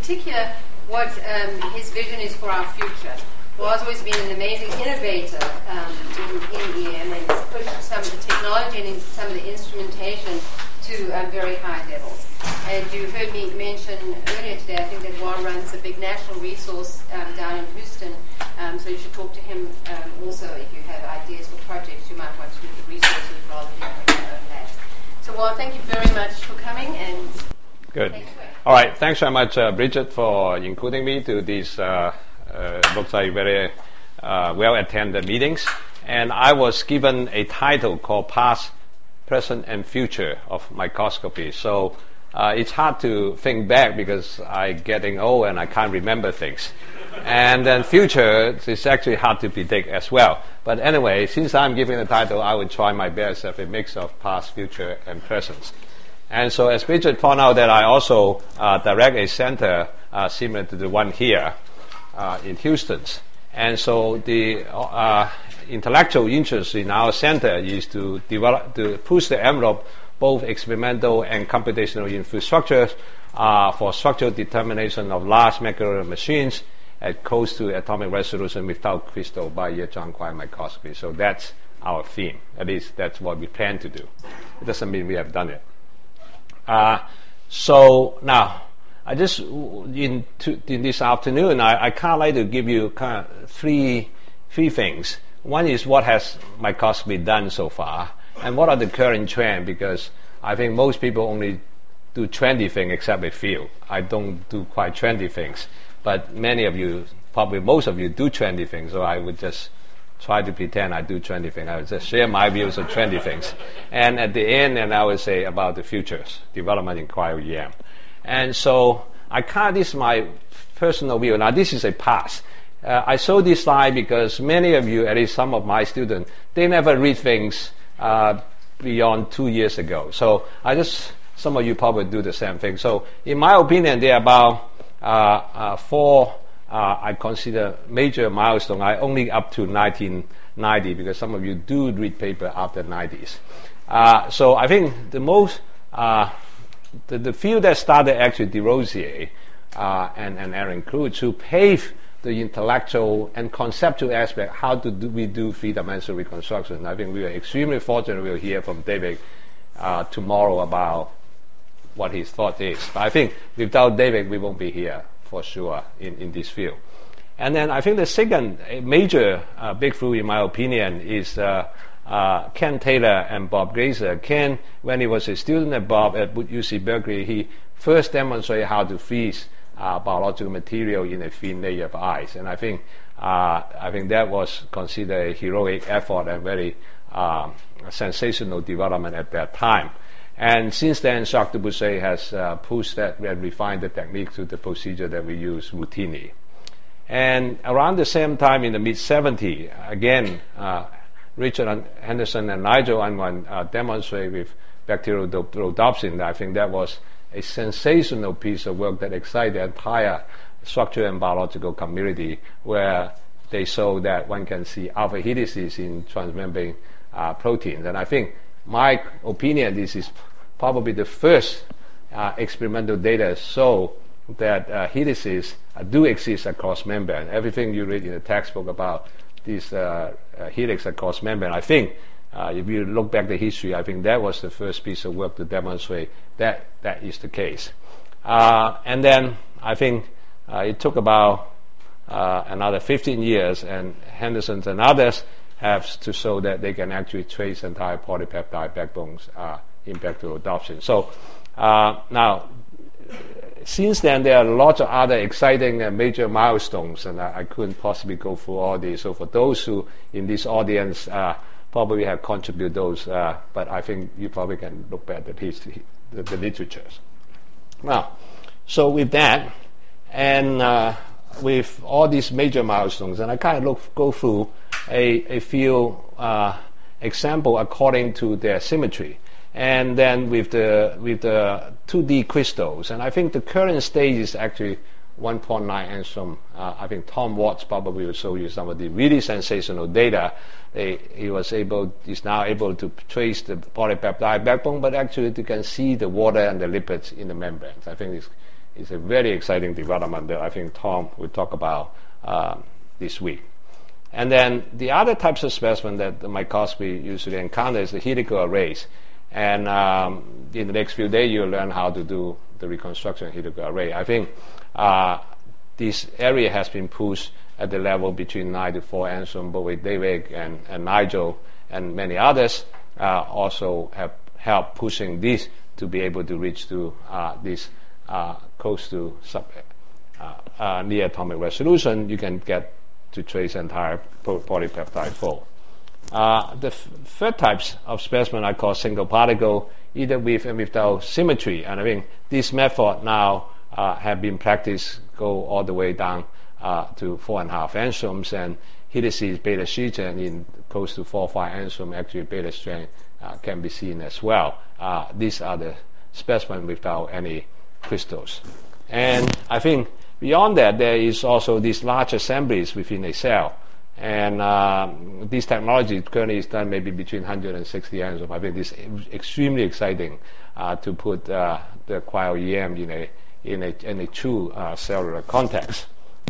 particular what his vision is for our future. Boaz always been an amazing innovator in EM and has pushed some of the technology and some of the instrumentation to very high levels. And you heard me mention earlier today, I think that Juan runs a big national resource down in Houston, so you should talk to him also if you have ideas for projects you might want to look at resources rather than your own labs. So Juan, thank you very much for coming. And good. All right, thanks very much, Bridget, for including me to these looks like very well-attended meetings. And I was given a title called Past, Present, and Future of Microscopy. So it's hard to think back because I'm getting old and I can't remember things. And then future is actually hard to predict as well. But anyway, since I'm giving the title, I will try my best of a mix of past, future, and present. And so as Bridget pointed out, that I also direct a center similar to the one here in Houston. And so the intellectual interest in our center is to push the envelope, both experimental and computational infrastructures for structural determination of large molecular machines at close to atomic resolution without crystal by electron quantum microscopy. So that's our theme. At least that's what we plan to do. It doesn't mean we have done it. So now, I just in this afternoon, I kind of like to give you kind of three things. One is what has microscopy done so far, and what are the current trends, because I think most people only do trendy things except a few. I don't do quite trendy things, but many of you, probably most of you, do trendy things, so I would just try to pretend I do trendy things. I would just share my views of trendy things. And at the end, and I would say about the futures, development in cryo-EM. And so this is my personal view. Now, this is a past. I show this slide because many of you, at least some of my students, they never read things beyond 2 years ago. So some of you probably do the same thing. So in my opinion, there are about four I consider major milestones. I only up to 1990 because some of you do read paper after 90s. So I think the most the field that started actually DeRosier and Aaron Klutz, who paved the intellectual and conceptual aspect, how we do three-dimensional reconstruction. I think we are extremely fortunate we'll hear from David tomorrow about what his thought is. But I think without David, we won't be here for sure in this field. And then I think the second major breakthrough, in my opinion, is Ken Taylor and Bob Glaser. Ken, when he was a student at Bob at UC Berkeley, he first demonstrated how to freeze biological material in a thin layer of ice. And I think that was considered a heroic effort and very sensational development at that time. And since then, Jacques Dubuisset has pushed that and refined the technique to the procedure that we use routinely. And around the same time, in the mid-70s, again, Richard Henderson and Nigel Unwin demonstrated with bacterial rhodopsin. I think that was a sensational piece of work that excited the entire structural and biological community, where they showed that one can see alpha helices in transmembrane proteins. And I think my opinion, this is probably the first experimental data show that helices do exist across membrane. Everything you read in the textbook about these helix across membrane, I think if you look back the history, I think that was the first piece of work to demonstrate that is the case. And then I think it took about another 15 years, and Henderson and others have to show that they can actually trace entire polypeptide backbones in bacterial rhodopsin. So now, since then, there are lots of other exciting and major milestones, and I couldn't possibly go through all these. So for those who in this audience probably have contributed those, but I think you probably can look back at the literatures. Now, so with that, and with all these major milestones, and I kind of go through a few examples according to their symmetry. And then with the 2D crystals, and I think the current stage is actually 1.9 angstrom. I think Tom Watts probably will show you some of the really sensational data. He is now able to trace the polypeptide backbone, but actually you can see the water and the lipids in the membranes. I think is a very exciting development that I think Tom will talk about this week. And then the other types of specimen that the microscopy usually encounters is the helical arrays. And in the next few days, you'll learn how to do the reconstruction helical array. I think this area has been pushed at the level between 9 to 4 angstrom, but with David and Nigel and many others also have helped pushing this to be able to reach to this close to near atomic resolution. You can get to trace entire polypeptide fold. The third types of specimen I call single particle, either with and without symmetry. And I think this method now have been practiced, go all the way down to 4.5 angstroms, and helices, beta sheets, and in close to 4 or 5 angstrom, actually beta strand can be seen as well. These are the specimen without any crystals. And I think beyond that, there is also these large assemblies within a cell. And this technology currently is done maybe between 160 angstrom. I think this is extremely exciting to put the cryo-EM in a true cellular context.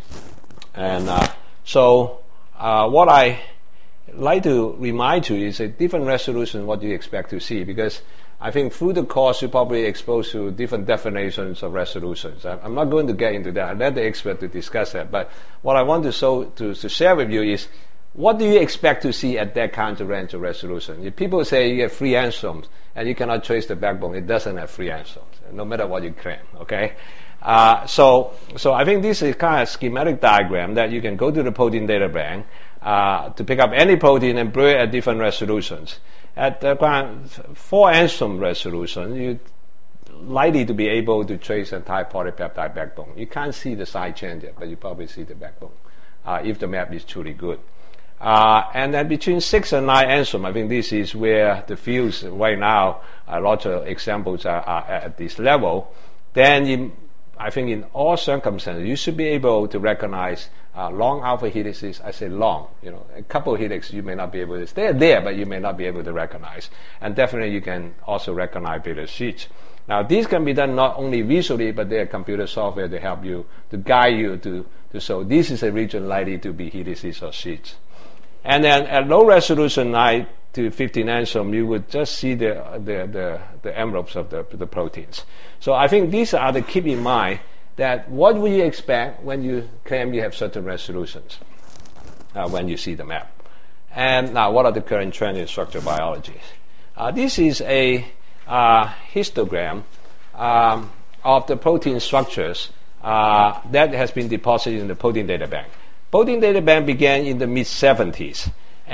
And so what I like to remind you is a different resolution what you expect to see, because I think through the course you're probably exposed to different definitions of resolutions. I'm not going to get into that. I'll let the expert to discuss that. But what I want to share with you is, what do you expect to see at that kind of range of resolution? If people say you have 3 angstroms and you cannot trace the backbone, it doesn't have 3 angstroms, no matter what you claim. Okay. So I think this is kind of schematic diagram that you can go to the protein data bank to pick up any protein and blur it at different resolutions. At the 4 angstrom resolution, you're likely to be able to trace entire polypeptide backbone. You can't see the side chain yet, but you probably see the backbone if the map is truly good. And then between 6 and 9 angstrom, I think this is where the fields right now, lots of examples are at this level. Then I think in all circumstances, you should be able to recognize long alpha helices. I say long, a couple of helices you may not be able to, they're there, but you may not be able to recognize. And definitely you can also recognize beta sheets. Now, these can be done not only visually, but there are computer software to help you, to guide you to show this is a region likely to be helices or sheets. And then at low resolution, 9 to 15 angstrom, you would just see the envelopes of the proteins. So I think these are the keep in mind that what will you expect when you claim you have certain resolutions when you see the map. And now, what are the current trends in structural biology? This is a histogram of the protein structures that has been deposited in the protein data bank. Protein data bank began in the mid-70s,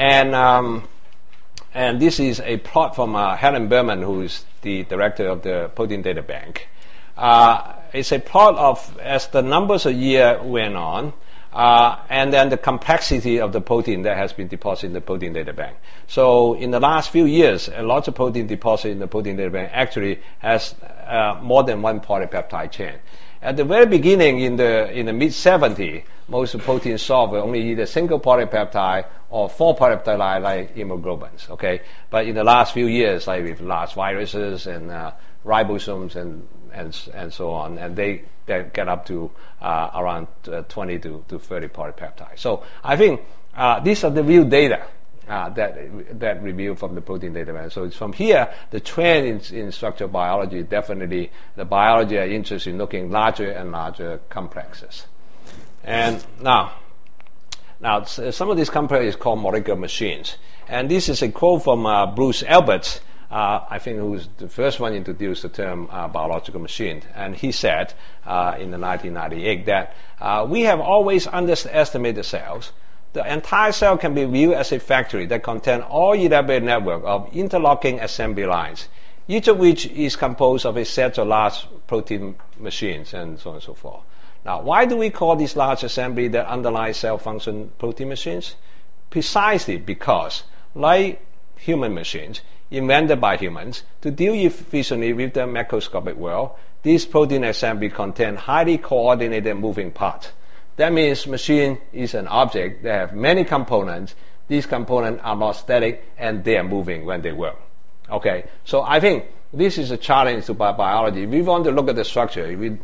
and this is a plot from Helen Berman, who is the director of the protein data bank. It's a plot of as the numbers of year went on, and then the complexity of the protein that has been deposited in the protein data bank. So in the last few years, a lot of protein deposited in the protein data bank actually has more than one polypeptide chain. At the very beginning, in the mid-70s, most proteins solved only either single polypeptide or 4 polypeptide like hemoglobins. Okay, but in the last few years, like with large viruses and ribosomes and so on, and they get up to around 20 to 30 polypeptides. So I think these are the real data that revealed from the protein data bank. So it's from here, the trend in structural biology, definitely the biology are interested in looking larger and larger complexes. And now some of these complexes is called molecular machines. And this is a quote from Bruce Alberts, I think who was the first one to introduce the term biological machine. And he said in the 1998 that we have always underestimated cells. The entire cell can be viewed as a factory that contains all elaborate network of interlocking assembly lines, each of which is composed of a set of large protein machines and so on and so forth. Now, why do we call these large assembly that underlie cell function protein machines? Precisely because, like human machines, invented by humans, to deal efficiently with the macroscopic world, these protein assembly contain highly coordinated moving parts. That means machine is an object that have many components. These components are not static and they are moving when they work. Okay, so I think this is a challenge to biology. If we want to look at the structure, if we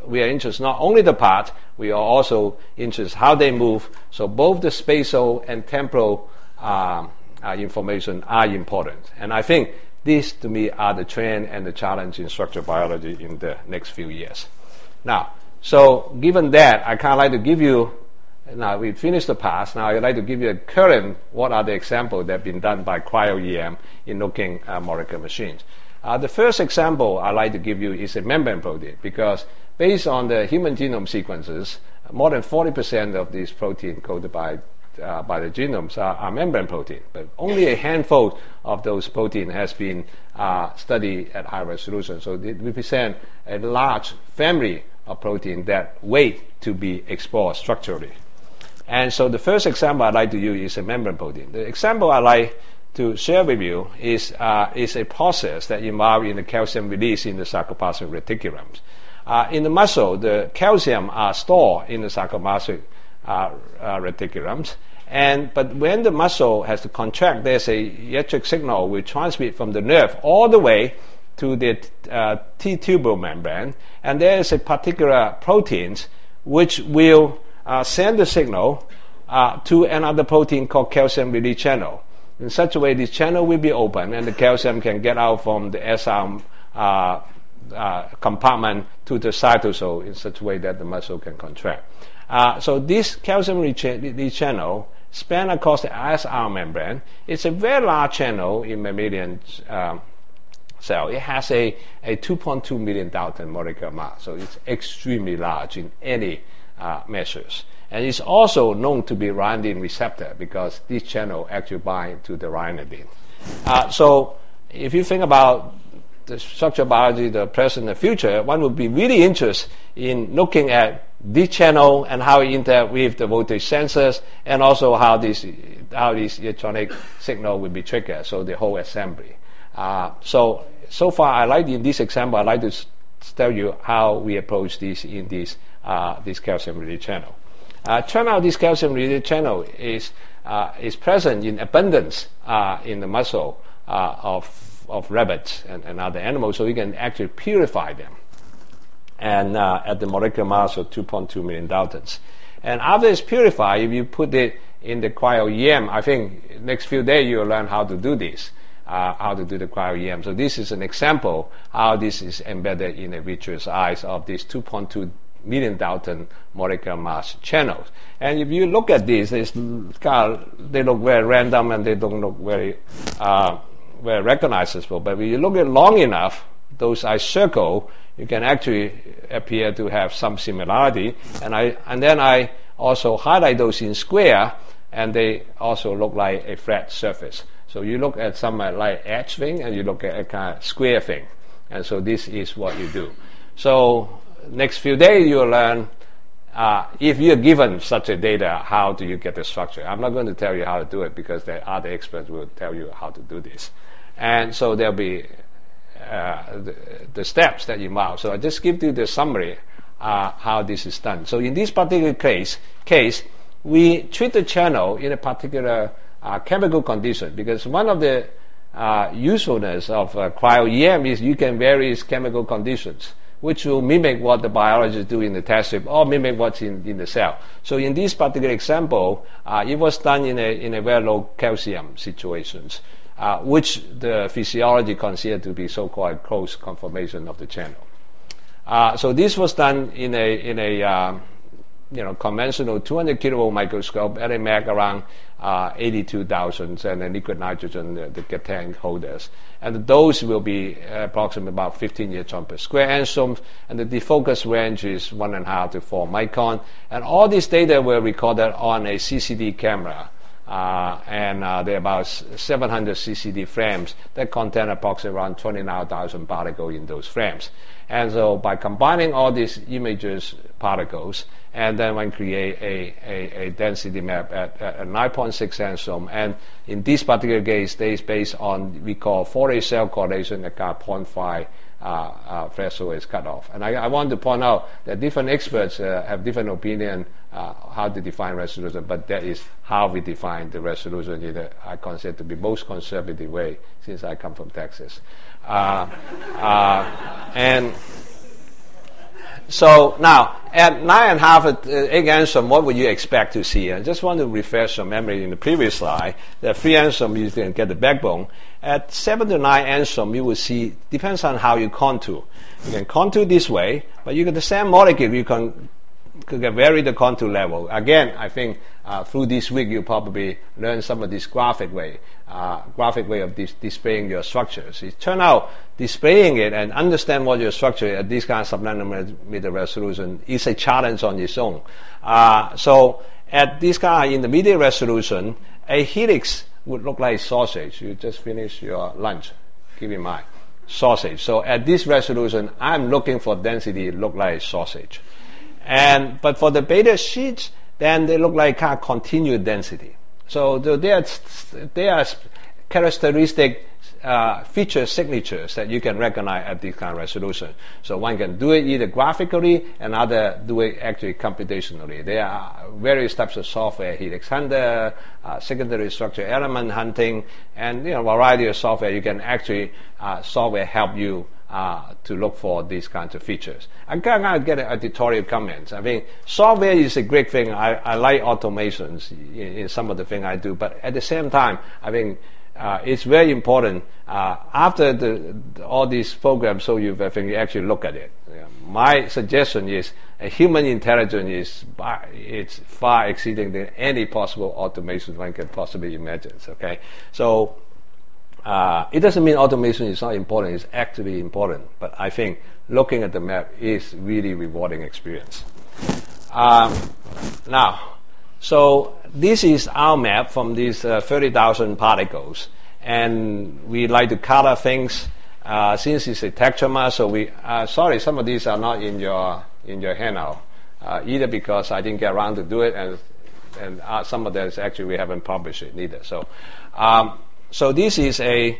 we are interested not only the part, we are also interested how they move. So both the spatial and temporal information are important. And I think these, to me, are the trend and the challenge in structural biology in the next few years. Now, so given that, I kind of like to give you, now we finished the past, now I'd like to give you a current, what are the examples that have been done by cryo-EM in looking at molecular machines. The first example I'd like to give you is a membrane protein, because based on the human genome sequences, more than 40% of these proteins coded by the genomes are membrane protein, but only a handful of those proteins has been studied at high resolution. So they represent a large family of proteins that wait to be explored structurally. And so the first example I'd like to use is a membrane protein. The example I'd like to share with you is a process that involves in the calcium release in the sarcoplasmic reticulums. In the muscle, the calcium are stored in the sarcoplasmic reticulums, but when the muscle has to contract, there's a electric signal which transmit from the nerve all the way to the T-tubule membrane, and there is a particular proteins which will send the signal to another protein called calcium release channel. In such a way, this channel will be open, and the calcium can get out from the SR compartment to the cytosol in such a way that the muscle can contract. So this calcium release channel span across the SR membrane. It's a very large channel in mammalian cell. It has a 2.2 million Dalton molecular mass, so it's extremely large in any measures. And it's also known to be ryanodine receptor because this channel actually binds to the ryanodine. So if you think about the structural biology, the present and the future, one would be really interested in looking at this channel and how it interacts with the voltage sensors, and also how this electronic signal will be triggered, so the whole assembly. So far, in this example, I'd like to tell you how we approach this in this calcium release channel. Turn out this calcium release channel is present in abundance in the muscle of rabbits and other animals, so we can actually purify them, and at the molecular mass of 2.2 million Daltons. And after it's purified, if you put it in the cryo-EM, I think next few days you'll learn how to do this, how to do the cryo-EM. So this is an example how this is embedded in a vitreous eyes of these 2.2 million Dalton molecular mass channels. And if you look at these, they look very random and they don't look very recognizable. But when you look at long enough, those I circle, you can actually appear to have some similarity. And then I also highlight those in square, and they also look like a flat surface. So you look at some like edge thing, and you look at a kind of square thing. And so this is what you do. So next few days you'll learn, if you're given such a data, how do you get the structure? I'm not going to tell you how to do it because the other experts will tell you how to do this. And so there'll be the steps that you involve. So I just give you the summary how this is done. So in this particular case, we treat the channel in a particular chemical condition, because one of the usefulness of cryo-EM is you can vary its chemical conditions, which will mimic what the biologists do in the test strip or mimic what's in the cell. So in this particular example, it was done in a very low calcium situations, which the physiology considered to be so-called close conformation of the channel. So this was done in a conventional 200 kilovolt microscope at a mag around 82,000, and the liquid nitrogen, the tank holders. And the dose will be approximately about 15 electrons per square angstrom, and the defocus range is 1.5 to 4 micron. And all this data were recorded on a CCD camera. And there are about 700 CCD frames that contain approximately around 29,000 particles in those frames. And so by combining all these images particles, and then one create a density map at 9.6 angstrom, and in this particular case, they is based on we call Fourier cell correlation at 0.5 threshold is cut off. And I want to point out that different experts have different opinion how to define resolution, but that is how we define the resolution in a, I consider to be most conservative way, since I So now, at 9.5 egg angstrom, what would you expect to see? I just want to refresh your memory in the previous slide. The 3 angstrom, you can get the backbone. At 7 to 9 angstrom, you will see, depends on how you contour. You can contour this way, but you get the same molecule, you can vary the contour level. Again, I think through this week, you probably learn some of this graphic way of displaying your structures. It turns out displaying it and understand what your structure at this kind of subnanometer resolution is a challenge on its own. So at this kind of intermediate resolution, a helix would look like sausage. You just finish your lunch. Keep in mind, sausage. So at this resolution, I'm looking for density look like sausage. But for the beta sheets, then they look like kind of continued density. So they are characteristic feature signatures that you can recognize at this kind of resolution. So one can do it either graphically and other do it actually computationally. There are various types of software, helix hunter, secondary structure element hunting, and a variety of software. You can actually software help you to look for these kinds of features. I'm going to get editorial comments. I mean, software is a great thing. I like automations in some of the things I do, but at the same time, I think it's very important after all these programs so you actually look at it. My suggestion is a human intelligence it's far exceeding than any possible automation one can possibly imagine. Okay, so it doesn't mean automation is not important. It's actually important, but I think looking at the map is really rewarding experience. Now, so this is our map from these 30,000 particles, and we like to color things since it's a tetramer. So we sorry, some of these are not in your handout either because I didn't get around to do it, and some of them actually we haven't published it neither. So. So this is a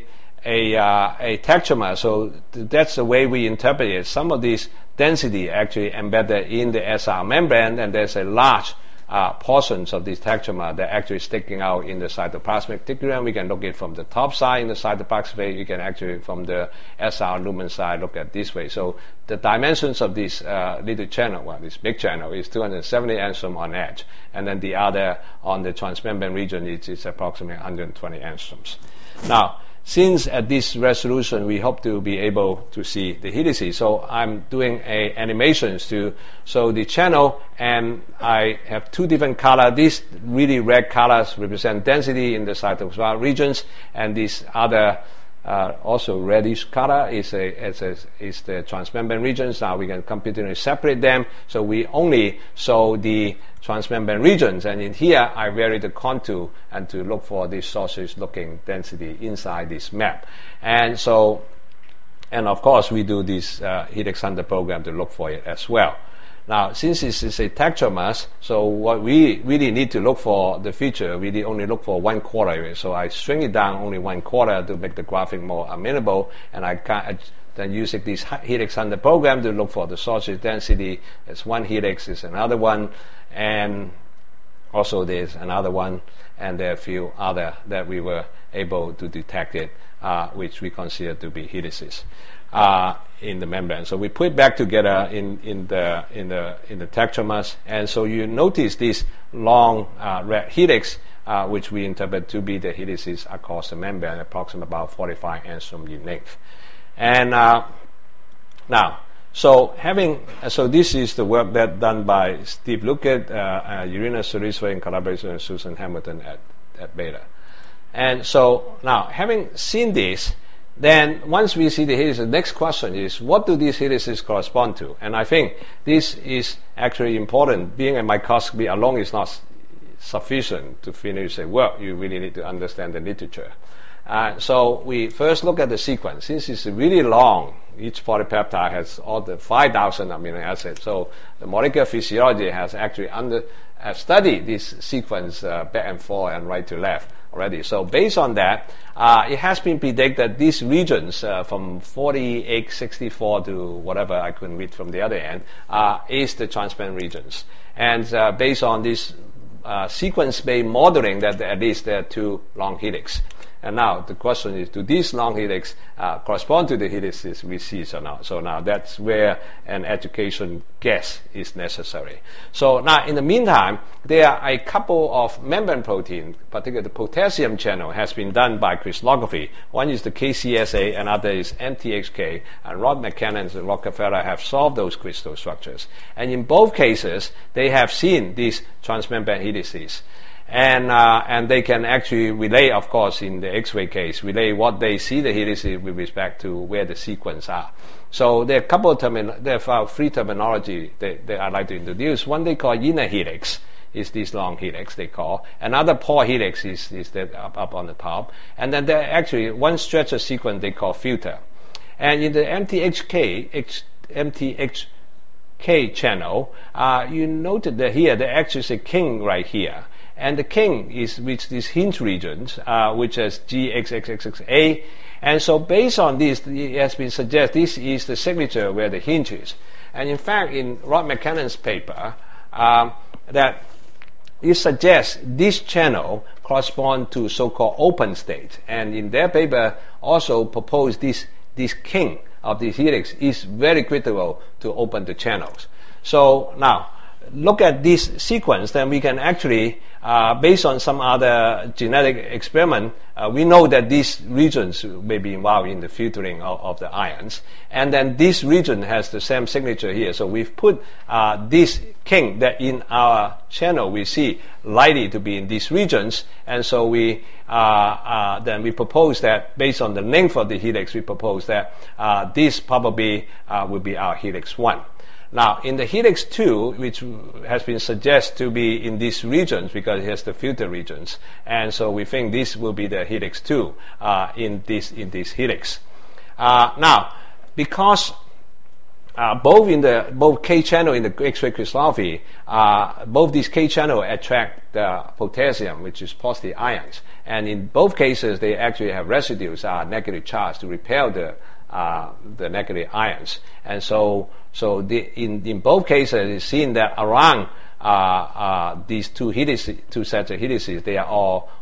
tetramer. So that's the way we interpret it. Some of this density actually embedded in the SR membrane, and there's a large portions of this tetramer that actually sticking out in the cytoplasmic reticulum. We can look at from the top side in the cytoplasmic. You can actually from the SR lumen side look at this way. So the dimensions of this little channel, this big channel, is 270 angstrom on edge, and then the other on the transmembrane region is approximately 120 angstroms. Now, since at this resolution we hope to be able to see the helices, so I'm doing animations to show the channel, and I have two different colors. These really red colors represent density in the cytoplasmic regions, and this other also reddish color is the transmembrane regions. Now we can computationally separate them, so we only show the transmembrane regions, and in here I vary the contour and to look for this sausage-looking density inside this map. And so, and of course we do this helix hunter program to look for it as well. Now, since this is a tetramer, so what we really need to look for the feature, we only look for 1/4 of it. So I shrink it down only 1/4 to make the graphic more amenable, and I then using this helix hunter program to look for the sausage density. There's one helix, there's another one, and also there's another one, and there are a few other that we were able to detect it, which we consider to be helices in the membrane. So we put it back together in the tetramers, and so you notice this long red helix, which we interpret to be the helices across the membrane, approximately about 45 angstrom in length. And now, so this is the work that done by Steve Luckett, Irina Surisova in collaboration with Susan Hamilton at Beta. And so now, having seen this, then once we see the helices, the next question is, what do these helices correspond to? And I think this is actually important. Being a microscopy alone is not sufficient to finish a work. You really need to understand the literature. So we first look at the sequence. Since it's really long, each polypeptide has all the 5,000 amino acids. So the molecular physiology has actually studied this sequence back and forth and right to left already. So based on that, it has been predicted that these regions from 48, 64 to whatever I couldn't read from the other end is the transmembrane regions. And based on this sequence-based modeling, that at least there are two long helix. And now the question is, do these long helix correspond to the helices we see or not? So now that's where an education guess is necessary. So now in the meantime, there are a couple of membrane proteins, particularly the potassium channel has been done by crystallography. One is the KCSA, another is MTHK, and Rod McKenna and Rockefeller have solved those crystal structures. And in both cases, they have seen these transmembrane helices. And they can actually relay, of course, in the X-ray case, relay what they see the helices with respect to where the sequence are. So there are a couple of there are three terminology that I'd like to introduce. One they call inner helix, is this long helix they call. Another pore helix is that up on the top. And then there actually one stretch of sequence they call filter. And in the MTHK channel, you noted that here there actually is a king right here. And the king is with these hinge regions, which is GXXXXA. And so based on this, it has been suggested this is the signature where the hinge is. And in fact, in Rod McKennan's paper, that it suggests this channel corresponds to so-called open state. And in their paper also proposed this king of the helix is very critical to open the channels. So now, look at this sequence, then we can actually, based on some other genetic experiment, we know that these regions may be involved in the filtering of the ions. And then this region has the same signature here. So we've put this king that in our channel we see likely to be in these regions. And so we then we propose that based on the length of the helix, we propose that this probably will be our helix 1. Now, in the helix 2, which has been suggested to be in these regions because it has the filter regions, and so we think this will be the helix 2 in this helix. Now, because both K channel in the X-ray crystallography, both these K channel attract the potassium, which is positive ions, and in both cases they actually have residues negative charge to repel the negative ions, and so in both cases it's seen that around these two sets of helices, they are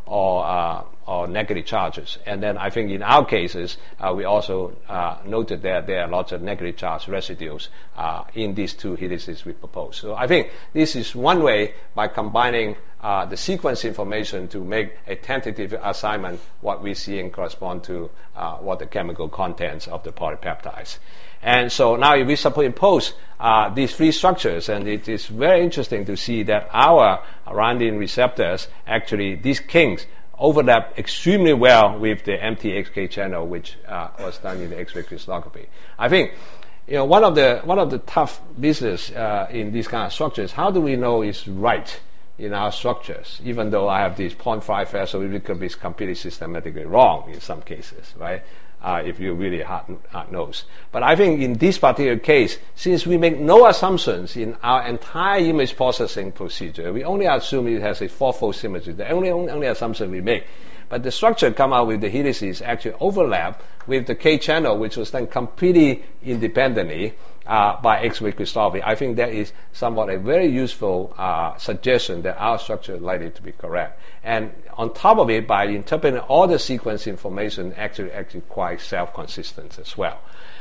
all negative charges. And then I think in our cases, we also noted that there are lots of negative charge residues in these two helices we propose. So I think this is one way by combining the sequence information to make a tentative assignment what we see and correspond to what the chemical contents of the polypeptides. And so now if we superimpose these three structures, and it is very interesting to see that our ryanodine receptors, actually these kings, overlap extremely well with the MTHK channel, which was done in the X-ray crystallography. I think one of the tough business in these kind of structures, how do we know it's right in our structures, even though I have these 0.5 threshold, it could be completely systematically wrong in some cases, right? If you're really hard-nosed. But I think in this particular case, since we make no assumptions in our entire image processing procedure, we only assume it has a fourfold symmetry. The only assumption we make. But the structure come out with the helices actually overlap with the K channel, which was done completely independently by X-ray crystallography. I think that is somewhat a very useful suggestion that our structure is likely to be correct. And on top of it, by interpreting all the sequence information, actually quite self-consistent as well.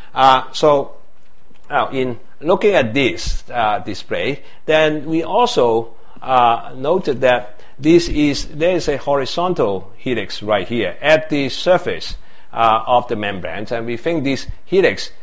So now in looking at this display, then we also noted that there is a horizontal helix right here at the surface of the membranes, and we think this helix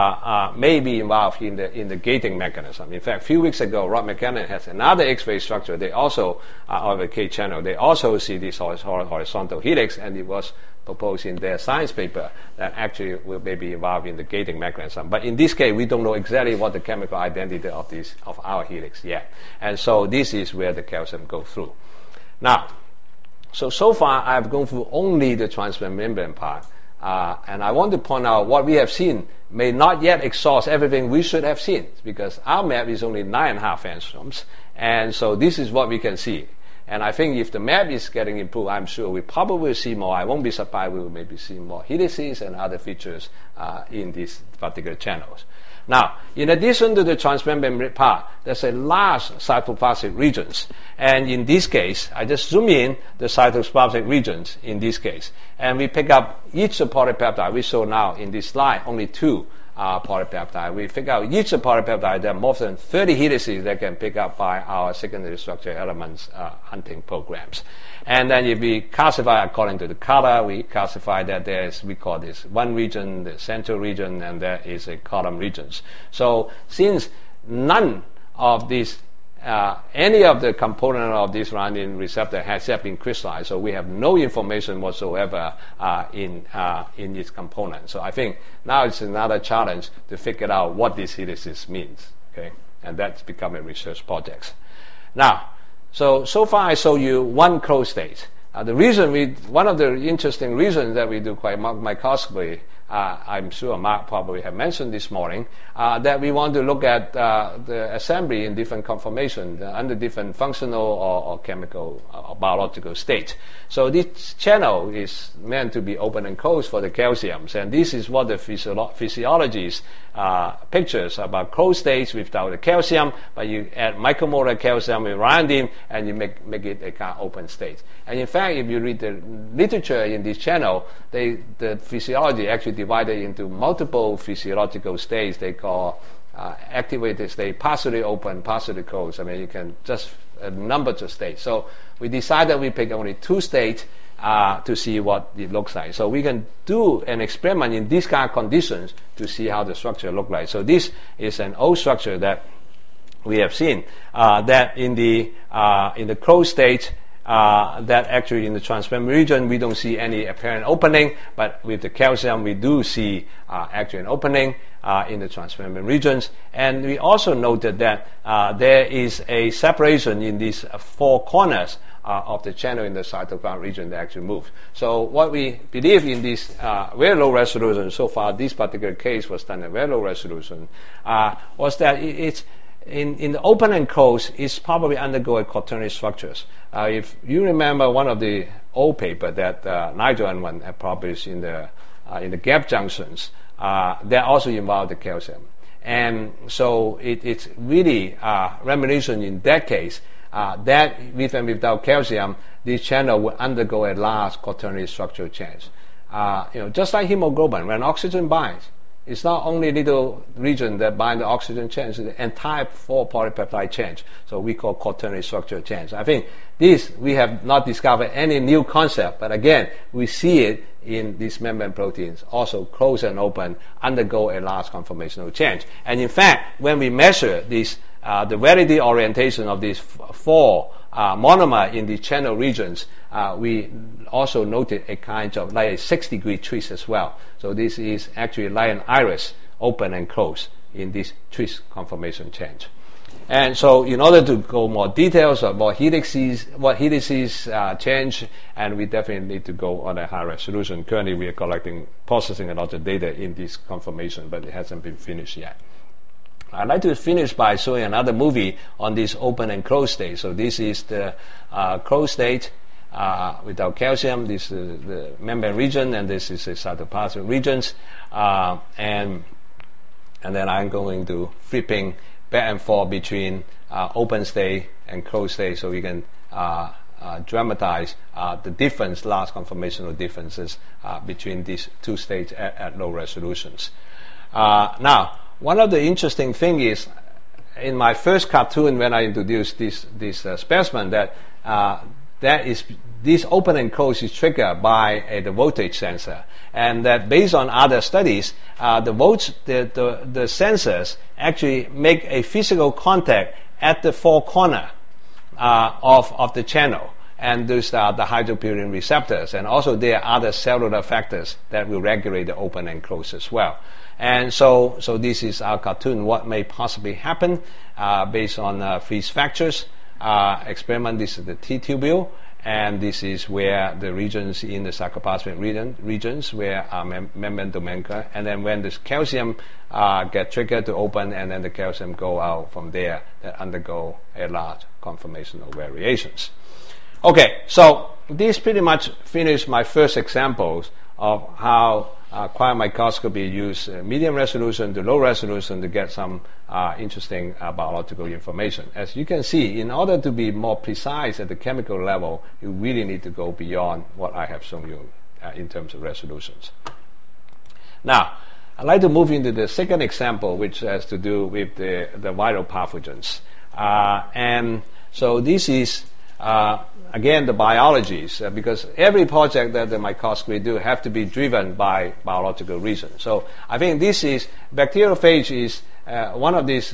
may be involved in the gating mechanism. In fact, a few weeks ago, Rod McKenna has another X-ray structure. They also of the K channel. They also see this horizontal helix, and it was proposed in their science paper that actually will maybe involved in the gating mechanism. But in this case, we don't know exactly what the chemical identity of our helix yet, and so this is where the calcium goes through. Now, so far I've gone through only the transmembrane part. And I want to point out what we have seen may not yet exhaust everything we should have seen, because our map is only 9.5 angstroms, and so this is what we can see. And I think if the map is getting improved, I'm sure we probably will see more. I won't be surprised we will maybe see more helices and other features in these particular channels. Now, in addition to the transmembrane part, there's a large cytoplasmic regions. And in this case, I just zoom in the cytoplasmic regions in this case. And we pick up each polypeptide. We saw now in this slide only 2 polypeptide. We figure out each polypeptide. There are more than 30 helices that can pick up by our secondary structure elements hunting programs. And then if we classify according to the color, we classify that we call this one region, the central region, and there is a column regions. So since none of these any of the component of this ryanodine receptor has yet been crystallized, so we have no information whatsoever in its component. So I think now it's another challenge to figure out what this helices means. Okay, and that's become a research project. Now, so far I showed you one closed state. One of the interesting reasons that we do quite microscopy, I'm sure Mark probably have mentioned this morning, that we want to look at the assembly in different conformations under different functional or chemical or biological states. So this channel is meant to be open and closed for the calciums, and this is what the physiologists pictures about closed states without the calcium, but you add micromolar calcium with ryanodine, and you make it a kind of open state. And in fact, if you read the literature in this channel, the physiology actually divided into multiple physiological states they call activated state, partially open, partially closed. I mean, you can just number of states. So we decided we pick only 2 states to see what it looks like. So we can do an experiment in these kind of conditions to see how the structure looks like. So this is an old structure that we have seen that in the closed state, that actually in the transmembrane region we don't see any apparent opening, but with the calcium we do see actually an opening in the transmembrane regions. And we also noted that there is a separation in these 4 corners of the channel in the cytoplasmic region that actually moved. So what we believe in this very low resolution, so far this particular case was done at very low resolution, was that it's in the open and closed, it's probably undergo a quaternary structures. If you remember one of the old paper that Nigel and one had published in the gap junctions, that also involved the calcium. And so it's really reminiscent in that case that with and without calcium, this channel will undergo a large quaternary structural change. Just like hemoglobin, when oxygen binds, it's not only little region that bind the oxygen change, the entire 4 polypeptide change. So we call quaternary structural change. I think this, we have not discovered any new concept, but again, we see it in these membrane proteins, also close and open, undergo a large conformational change. And in fact, when we measure this, the validity orientation of these 4 monomer in the channel regions, we also noted a kind of like a 6-degree twist as well. So this is actually like an iris, open and closed in this twist conformation change. And so in order to go more details of what helices change, and we definitely need to go on a high resolution. Currently we are processing a lot of data in this conformation, but it hasn't been finished yet. I'd like to finish by showing another movie on this open and closed state. So this is the closed state without calcium. This is the membrane region, and this is the cytoplasmic regions. And then I'm going to flipping back and forth between open state and closed state, so we can dramatize the difference, large conformational differences between these 2 states at low resolutions. Now, one of the interesting things is, in my first cartoon when I introduced this specimen, that this open and close is triggered by the voltage sensor, and that based on other studies, the sensors actually make a physical contact at the 4 corner of the channel, and those are the hydropyrin receptors, and also there are other cellular factors that will regulate the open and close as well. And so this is our cartoon, what may possibly happen based on freeze fractures experiment. This is the T-tubule, and this is where the regions in the sarcoplasmic regions where membrane domain, and then when this calcium get triggered to open, and then the calcium go out from there, that undergo a large conformational variations. Okay, so this pretty much finished my first examples of how quiet microscopy use medium resolution to low resolution to get some interesting biological information. As you can see, in order to be more precise at the chemical level, you really need to go beyond what I have shown you in terms of resolutions. Now, I'd like to move into the second example, which has to do with the viral pathogens. And so this is, again, the biologies, because every project that the microscopy do have to be driven by biological reasons. So I think this is, bacteriophage is one of these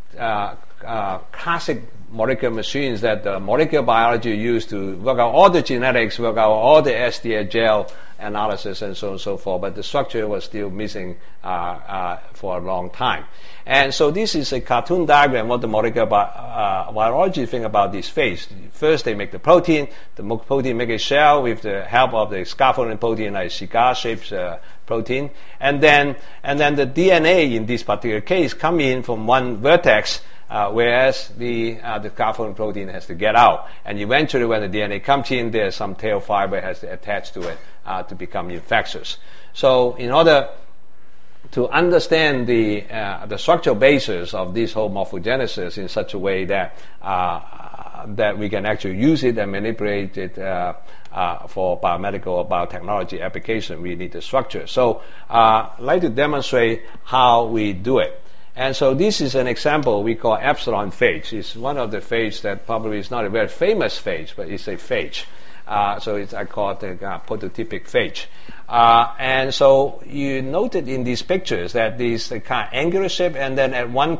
classic molecular machines that the molecular biology used to work out all the genetics, work out all the SDA gel analysis and so on and so forth, but the structure was still missing for a long time. And so this is a cartoon diagram what the molecular biology think about this phase. First they make the protein make a shell with the help of the scaffolding protein, like cigar-shaped protein, and then the DNA in this particular case come in from one vertex, whereas the scaffolding protein has to get out. And eventually when the DNA comes in, there's some tail fiber has to attach to it to become infectious. So in order to understand the structural basis of this whole morphogenesis in such a way that that we can actually use it and manipulate it for biomedical or biotechnology application, we need the structure. So I'd like to demonstrate how we do it. And so this is an example we call epsilon phage. It's one of the phage that probably is not a very famous phage, but it's a phage. So I call it the prototypic phage. And so you noted in these pictures that these kind of angular shape, and then at one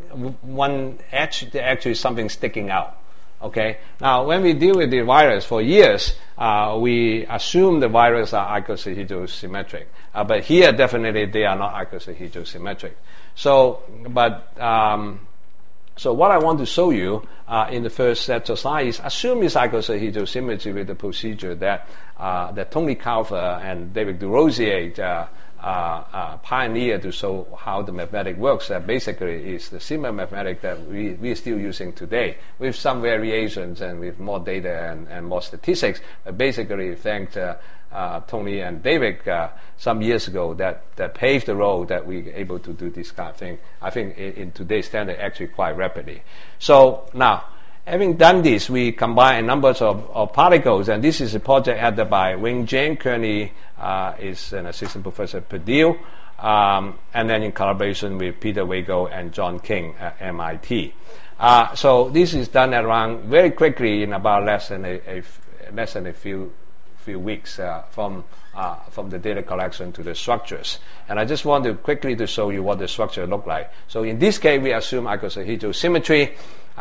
edge there actually is something sticking out. Okay. Now, when we deal with the virus for years, we assume the virus are icosahedrosymmetric, but here definitely they are not icosahedrosymmetric. So, so what I want to show you in the first set of slides, assume it's icosahedrosymmetry with the procedure that Tony Calver and David DeRosier pioneered to show how the mathematics works. That basically is the similar mathematics that we're still using today, with some variations and with more data and more statistics. But basically, thanks Tony and David some years ago that paved the road that we're able to do this kind of thing. I think in today's standard actually quite rapidly. So now, having done this, we combine numbers of particles, and this is a project headed by Wing Jane. Currently is an assistant professor at Purdue, and then in collaboration with Peter Wago and John King at MIT. So this is done around very quickly in about less than a few weeks from the data collection to the structures. And I just want to quickly to show you what the structure look like. So in this case, we assume icosahedrosymmetry.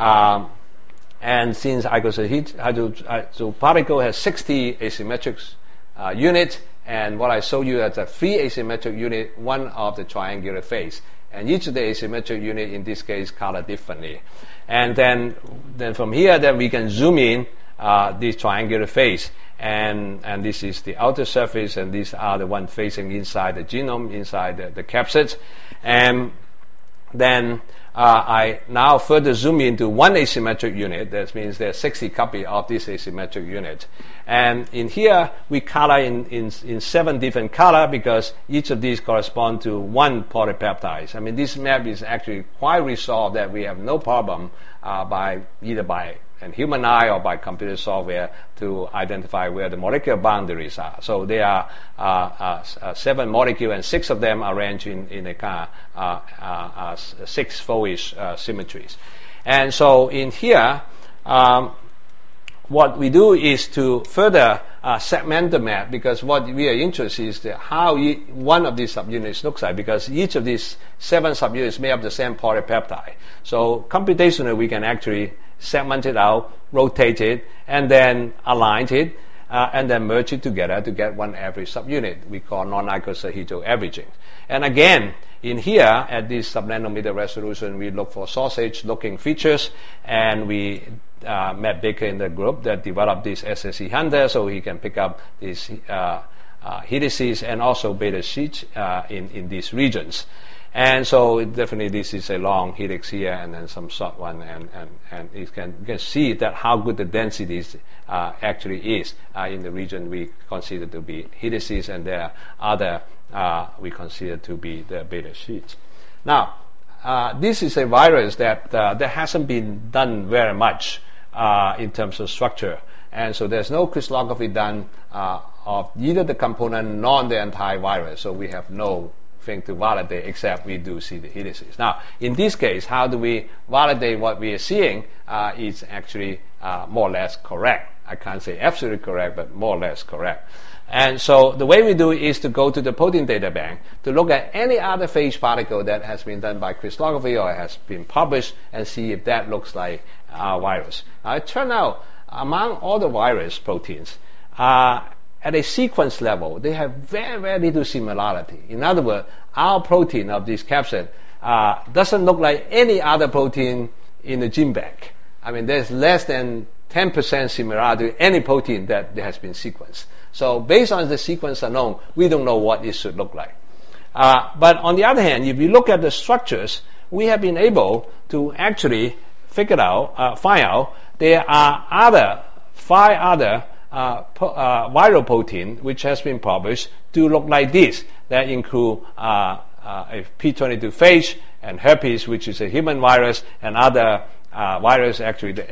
And since icosahedral particle has 60 asymmetric units, and what I show you as a 3 asymmetric unit, one of the triangular face. And each of the asymmetric unit in this case color differently. And then from here, then we can zoom in this triangular face. And this is the outer surface, and these are the one facing inside the genome, inside the capsids. And then I now further zoom into one asymmetric unit. That means there's 60 copies of this asymmetric unit. And in here, we color in 7 different colors because each of these correspond to one polypeptide. I mean, this map is actually quite resolved that we have no problem either by a human eye or by computer software to identify where the molecular boundaries are. So there are 7 molecules, and 6 of them are arranged in a kind of 6-fold symmetries. And so in here, what we do is to further segment the map, because what we are interested in is how one of these subunits looks like, because each of these 7 subunits may have the same polypeptide. So computationally, we can actually segment it out, rotate it, and then align it, and then merge it together to get one average subunit. We call non-icosahedral averaging. And again, in here, at this sub-nanometer resolution, we look for sausage-looking features, and we Matt Baker in the group that developed this SSE Hunter, so he can pick up these helices and also beta sheets in these regions. And so definitely this is a long helix here and then some short one, and you can see that how good the density actually is in the region we consider to be helices, and there are other we consider to be the beta sheets. Now, this is a virus that there hasn't been done very much in terms of structure, and so there's no crystallography done of either the component nor the entire virus, so we have no thing to validate except we do see the helices. Now, in this case, how do we validate what we are seeing is actually more or less correct. I can't say absolutely correct, but more or less correct. And so the way we do it is to go to the protein data bank to look at any other phage particle that has been done by crystallography or has been published and see if that looks like our virus. Now, it turned out among all the virus proteins, at a sequence level, they have very, very little similarity. In other words, our protein of this capsid doesn't look like any other protein in the gene bank. I mean, there's less than 10% similarity to any protein that has been sequenced. So based on the sequence alone, we don't know what it should look like. But on the other hand, if you look at the structures, we have been able to actually find out there are 5 other viral protein which has been published to look like this. That include a P22 phage and herpes, which is a human virus, and other virus, actually the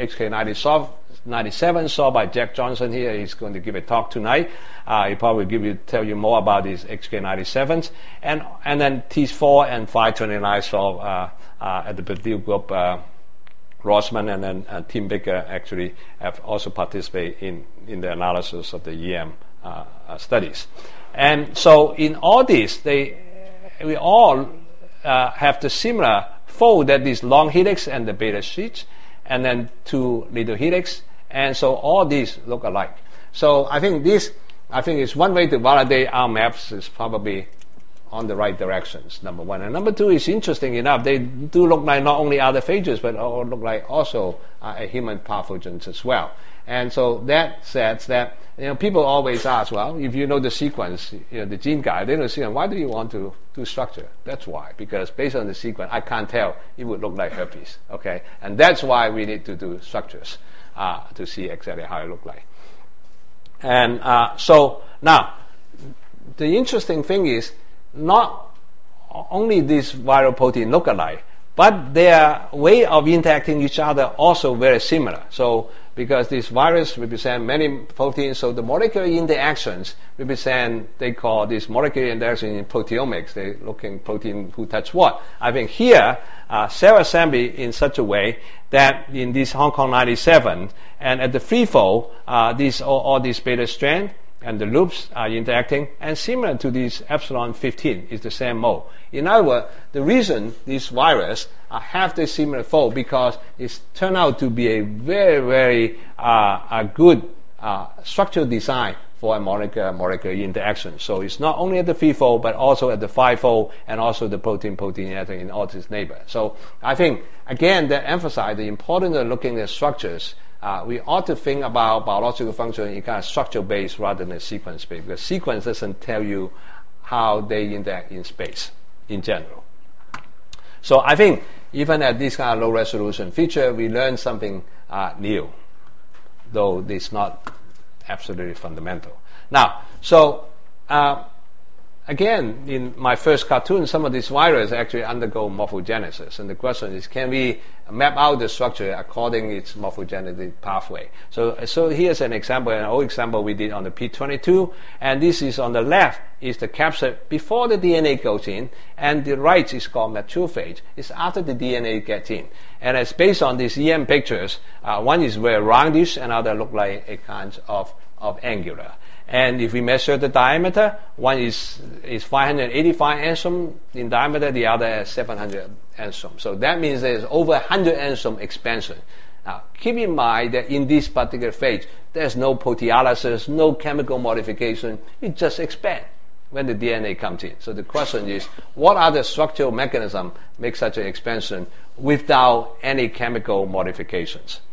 XK97 solved by Jack Johnson here. He's going to give a talk tonight. He'll probably tell you more about these XK97s. And then T4 and 529 solved at the Purdue group. Rossman and then Tim Baker actually have also participated in the analysis of the EM studies. And so in all this, we all have the similar fold, that is long helix and the beta sheets, and then 2 little helix, and so all these look alike. So I think is one way to validate our maps is probably on the right directions, number one. And number two is interesting enough, they do look like not only other phages, but look like also a human pathogens as well. And so that says that, people always ask, well, if you know the sequence, the gene guide, they don't see, why do you want to do structure? That's why, because based on the sequence, I can't tell it would look like herpes, okay? And that's why we need to do structures to see exactly how it look like. And so now, the interesting thing is, not only these viral protein look alike, but their way of interacting with each other also very similar. So because this virus represent many proteins, so the molecular interactions represent, they call this molecular interaction in proteomics. They're looking protein who touch what. I think here, cell assembly in such a way that in this Hong Kong 97 and at the free fold, all these beta strand and the loops are interacting, and similar to this epsilon 15 is the same mode. In other words, the reason this virus have the similar fold because it's turned out to be a very, very good structural design for a molecular interaction. So it's not only at the 3-fold, but also at the 5-fold, and also the protein-protein interaction in all its neighbor. So I think, again, that emphasizes the importance of looking at structures. We ought to think about biological function in kind of structure-based rather than sequence-based, because sequence doesn't tell you how they interact in space in general. So I think even at this kind of low-resolution feature, we learned something new, though it's not absolutely fundamental. Now, so again, in my first cartoon, some of these viruses actually undergo morphogenesis, and the question is, can we map out the structure according to its morphogenetic pathway? So here's an example, an old example we did on the P22, and this is on the left is the capsid before the DNA goes in, and the right is called mature phage. It's after the DNA gets in. And it's based on these EM pictures. One is very roundish, and other look like a kind of angular. And if we measure the diameter, one is 585 angstrom in diameter, the other is 700 angstrom. So that means there's over 100 angstrom expansion. Now, keep in mind that in this particular phase, there's no proteolysis, no chemical modification. It just expands when the DNA comes in. So the question is, what are the structural mechanisms make such an expansion without any chemical modifications?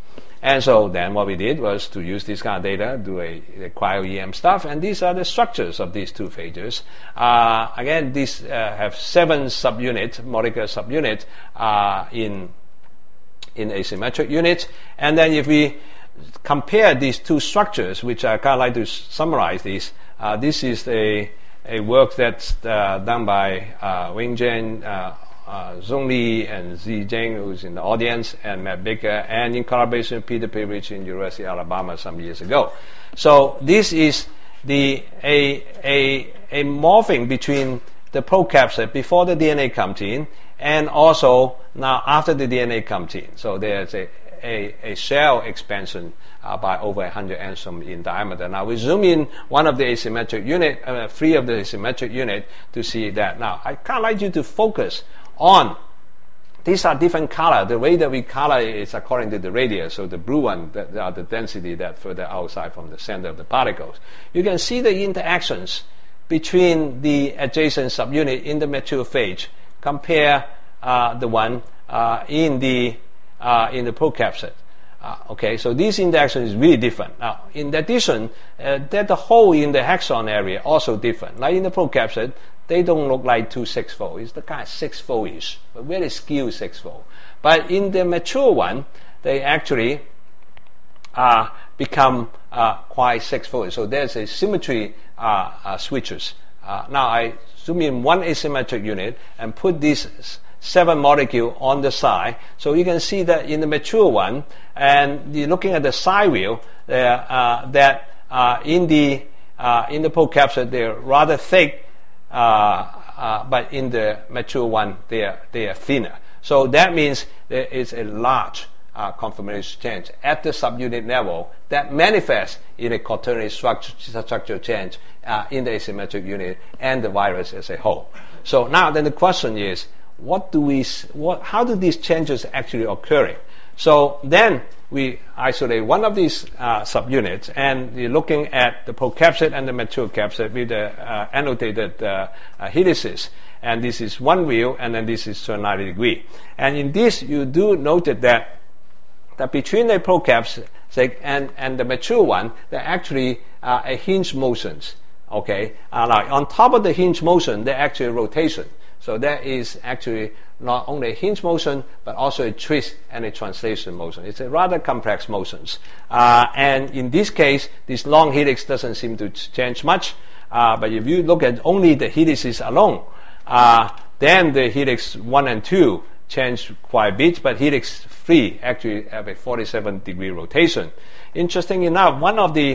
And so then what we did was to use this kind of data, do a cryo-EM stuff, and these are the structures of these two phages. Again, these have 7 subunits, molecular subunits in asymmetric units. And then if we compare these two structures, which I kind of like to summarize these, this is a work that's done by Wing Jen, Zhong Li, and Zi Jing, who's in the audience, and Matt Baker, and in collaboration with Peter Pavlich in University of Alabama some years ago. So this is a morphing between the procapsid before the DNA comes in, and also now after the DNA comes in. So there's a shell expansion by over 100 angstrom in diameter. Now we zoom in one of the asymmetric unit, 3 of the asymmetric unit, to see that. Now I kind of like you to focus on, these are different color. The way that we color is according to the radius. So the blue one, that are the density that further outside from the center of the particles. You can see the interactions between the adjacent subunit in the mature phase. Compare the one in the procapsid. Okay, so this interaction is really different. Now, in addition, that the hole in the hexon area also different. Like in the procapsid, they don't look like 2 6-fold. It's the kind of 6-fold-ish, but very skewed 6-fold. But in the mature one, they actually become quite 6-fold. So there's a symmetry switches. Now I zoom in one asymmetric unit and put these 7 molecules on the side. So you can see that in the mature one, and you're looking at the side view, that in the procapsid they're rather thick, but in the mature one they are thinner. So that means there is a large conformation change at the subunit level that manifests in a quaternary structure change in the asymmetric unit and the virus as a whole. So now then the question is, how do these changes actually occurring? So then we isolate one of these subunits, and you're looking at the procapsid and the mature capsid with the annotated helices. And this is one view, and then this is 90 degree. And in this, you do note that between the procapsid and the mature one, there are actually a hinge motions. Okay, like on top of the hinge motion, there are actually rotation. So there is actually not only a hinge motion, but also a twist and a translation motion. It's a rather complex motions. And in this case, this long helix doesn't seem to change much. But if you look at only the helices alone, then the helix 1 and 2 change quite a bit, but helix 3 actually have a 47-degree rotation. Interesting enough, one of the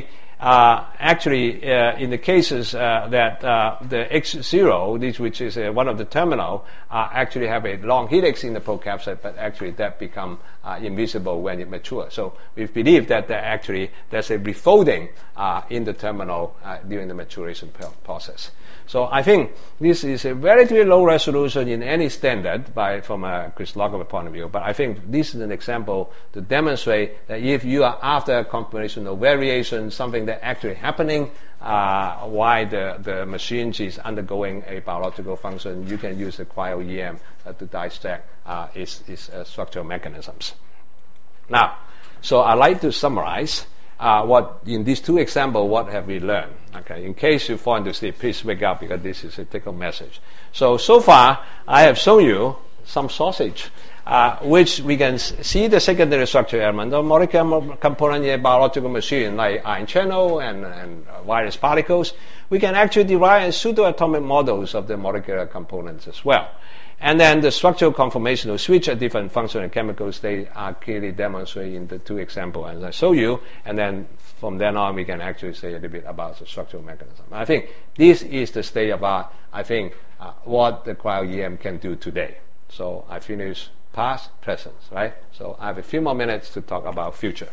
in the cases that the X0, which is one of the terminal, actually have a long helix in the procapsid, but actually that become invisible when it matures. So we believe that there's a refolding in the terminal during the maturation process. So I think this is a relatively low resolution in any standard from a crystallography point of view, but I think this is an example to demonstrate that if you are after a combinational variation, something that actually happening while the machine is undergoing a biological function, you can use the cryo-EM to dissect its structural mechanisms. Now, so I'd like to summarize what in these two examples, what have we learned? Okay, in case you fall into sleep, please wake up because this is a take-home message. So far, I have shown you some sausage, which we can see the secondary structure element, the molecular component in a biological machine like ion channel and virus particles. We can actually derive pseudo-atomic models of the molecular components as well. And then the structural conformational switch at different functional chemicals, they are clearly demonstrated in the two examples as I show you. And then from then on, we can actually say a little bit about the structural mechanism. I think this is the state about, what the cryo-EM can do today. So I finish past, present, right? So I have a few more minutes to talk about future.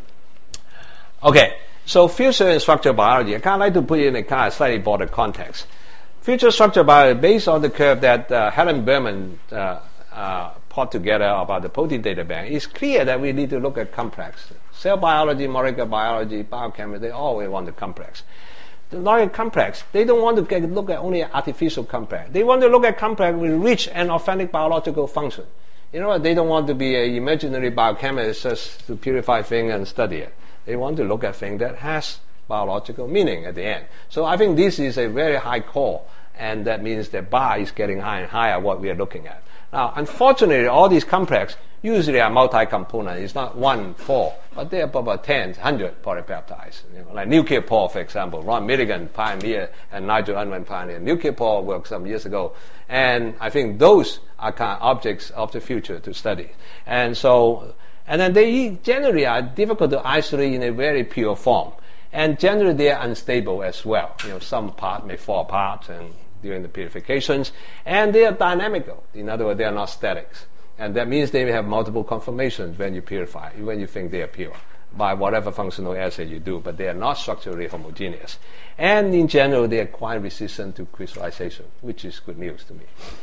Okay, so future in structural biology, I kind of like to put it in a kind of slightly broader context. Future structural biology, based on the curve that Helen Berman put together about the protein data bank, it's clear that we need to look at complex. Cell biology, molecular biology, biochemistry, they always want the complex. The look complex, they don't want to look at only artificial complex. They want to look at complex with rich and authentic biological function. You know what? They don't want to be an imaginary biochemist just to purify things and study it. They want to look at things that has biological meaning at the end. So I think this is a very high call, and that means the bar is getting higher and higher what we are looking at. Now, unfortunately, all these complex usually are multi-component. It's not 1, 4, but they are about 10, 100 polypeptides. Like Nucleopore, for example. Ron Milligan pioneered and Nigel Unwin pioneered Nucleopore work some years ago. And I think those are kind of objects of the future to study. And then they generally are difficult to isolate in a very pure form. And generally they are unstable as well. Some part may fall apart during the purifications. And they are dynamical. In other words, they are not statics. And that means they may have multiple conformations when you purify, when you think they are pure, by whatever functional assay you do, but they are not structurally homogeneous. And in general, they are quite resistant to crystallization, which is good news to me.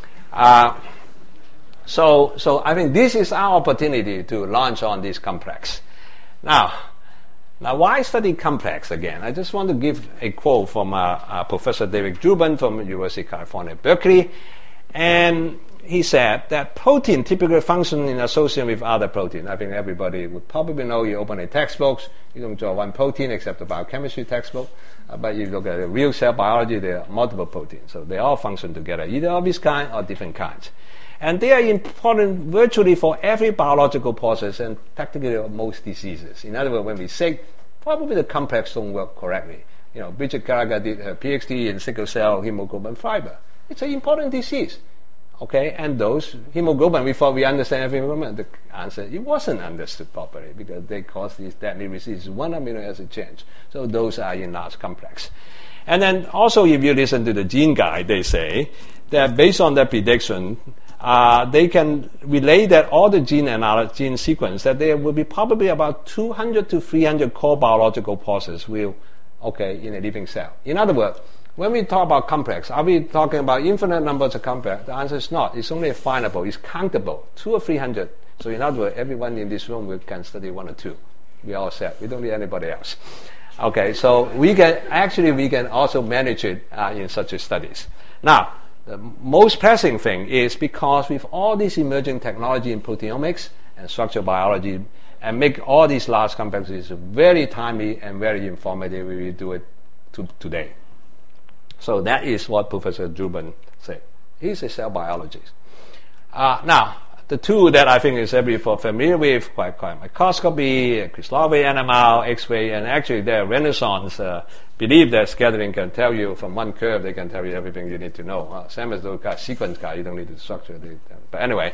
So I think this is our opportunity to launch on this complex. Now, why study complex again? I just want to give a quote from Professor David Dreubel from University of California, Berkeley. And he said that protein typically function in association with other proteins. I think everybody would probably know. You open a textbook, you don't draw one protein except the biochemistry textbook. But you look at the real cell biology, there are multiple proteins. So they all function together, either of this kind or different kinds. And they are important virtually for every biological process and practically most diseases. In other words, when we're sick, probably the complex don't work correctly. Bridget Gallagher did her PhD in sickle cell hemoglobin fiber. It's an important disease. Okay, and those hemoglobin, we thought we understand every hemoglobin. The answer, it wasn't understood properly because they cause these deadly diseases, one amino acid change. So those are in large complex. And then also, if you listen to the gene guide, they say that based on their prediction, they can relate that all the gene sequence, that there will be probably about 200 to 300 core biological processes in a living cell. In other words, when we talk about complex, are we talking about infinite numbers of complex? The answer is not. It's only finable. It's countable, 200 or 300. So in other words, everyone in this room can study 1 or 2. We all set. We don't need anybody else. Okay, so we can also manage it in such studies. Now, the most pressing thing is because with all this emerging technology in proteomics and structural biology, and make all these large complexes very timely and very informative, we will do it today. So that is what Professor Dreubel said. He's a cell biologist. Now, the two that I think is everybody familiar with, quite microscopy, crystallography, NMR, X-ray, and actually their renaissance believe that scattering can tell you from one curve, they can tell you everything you need to know. Same as those guys, sequence guys, you don't need the structure. But anyway,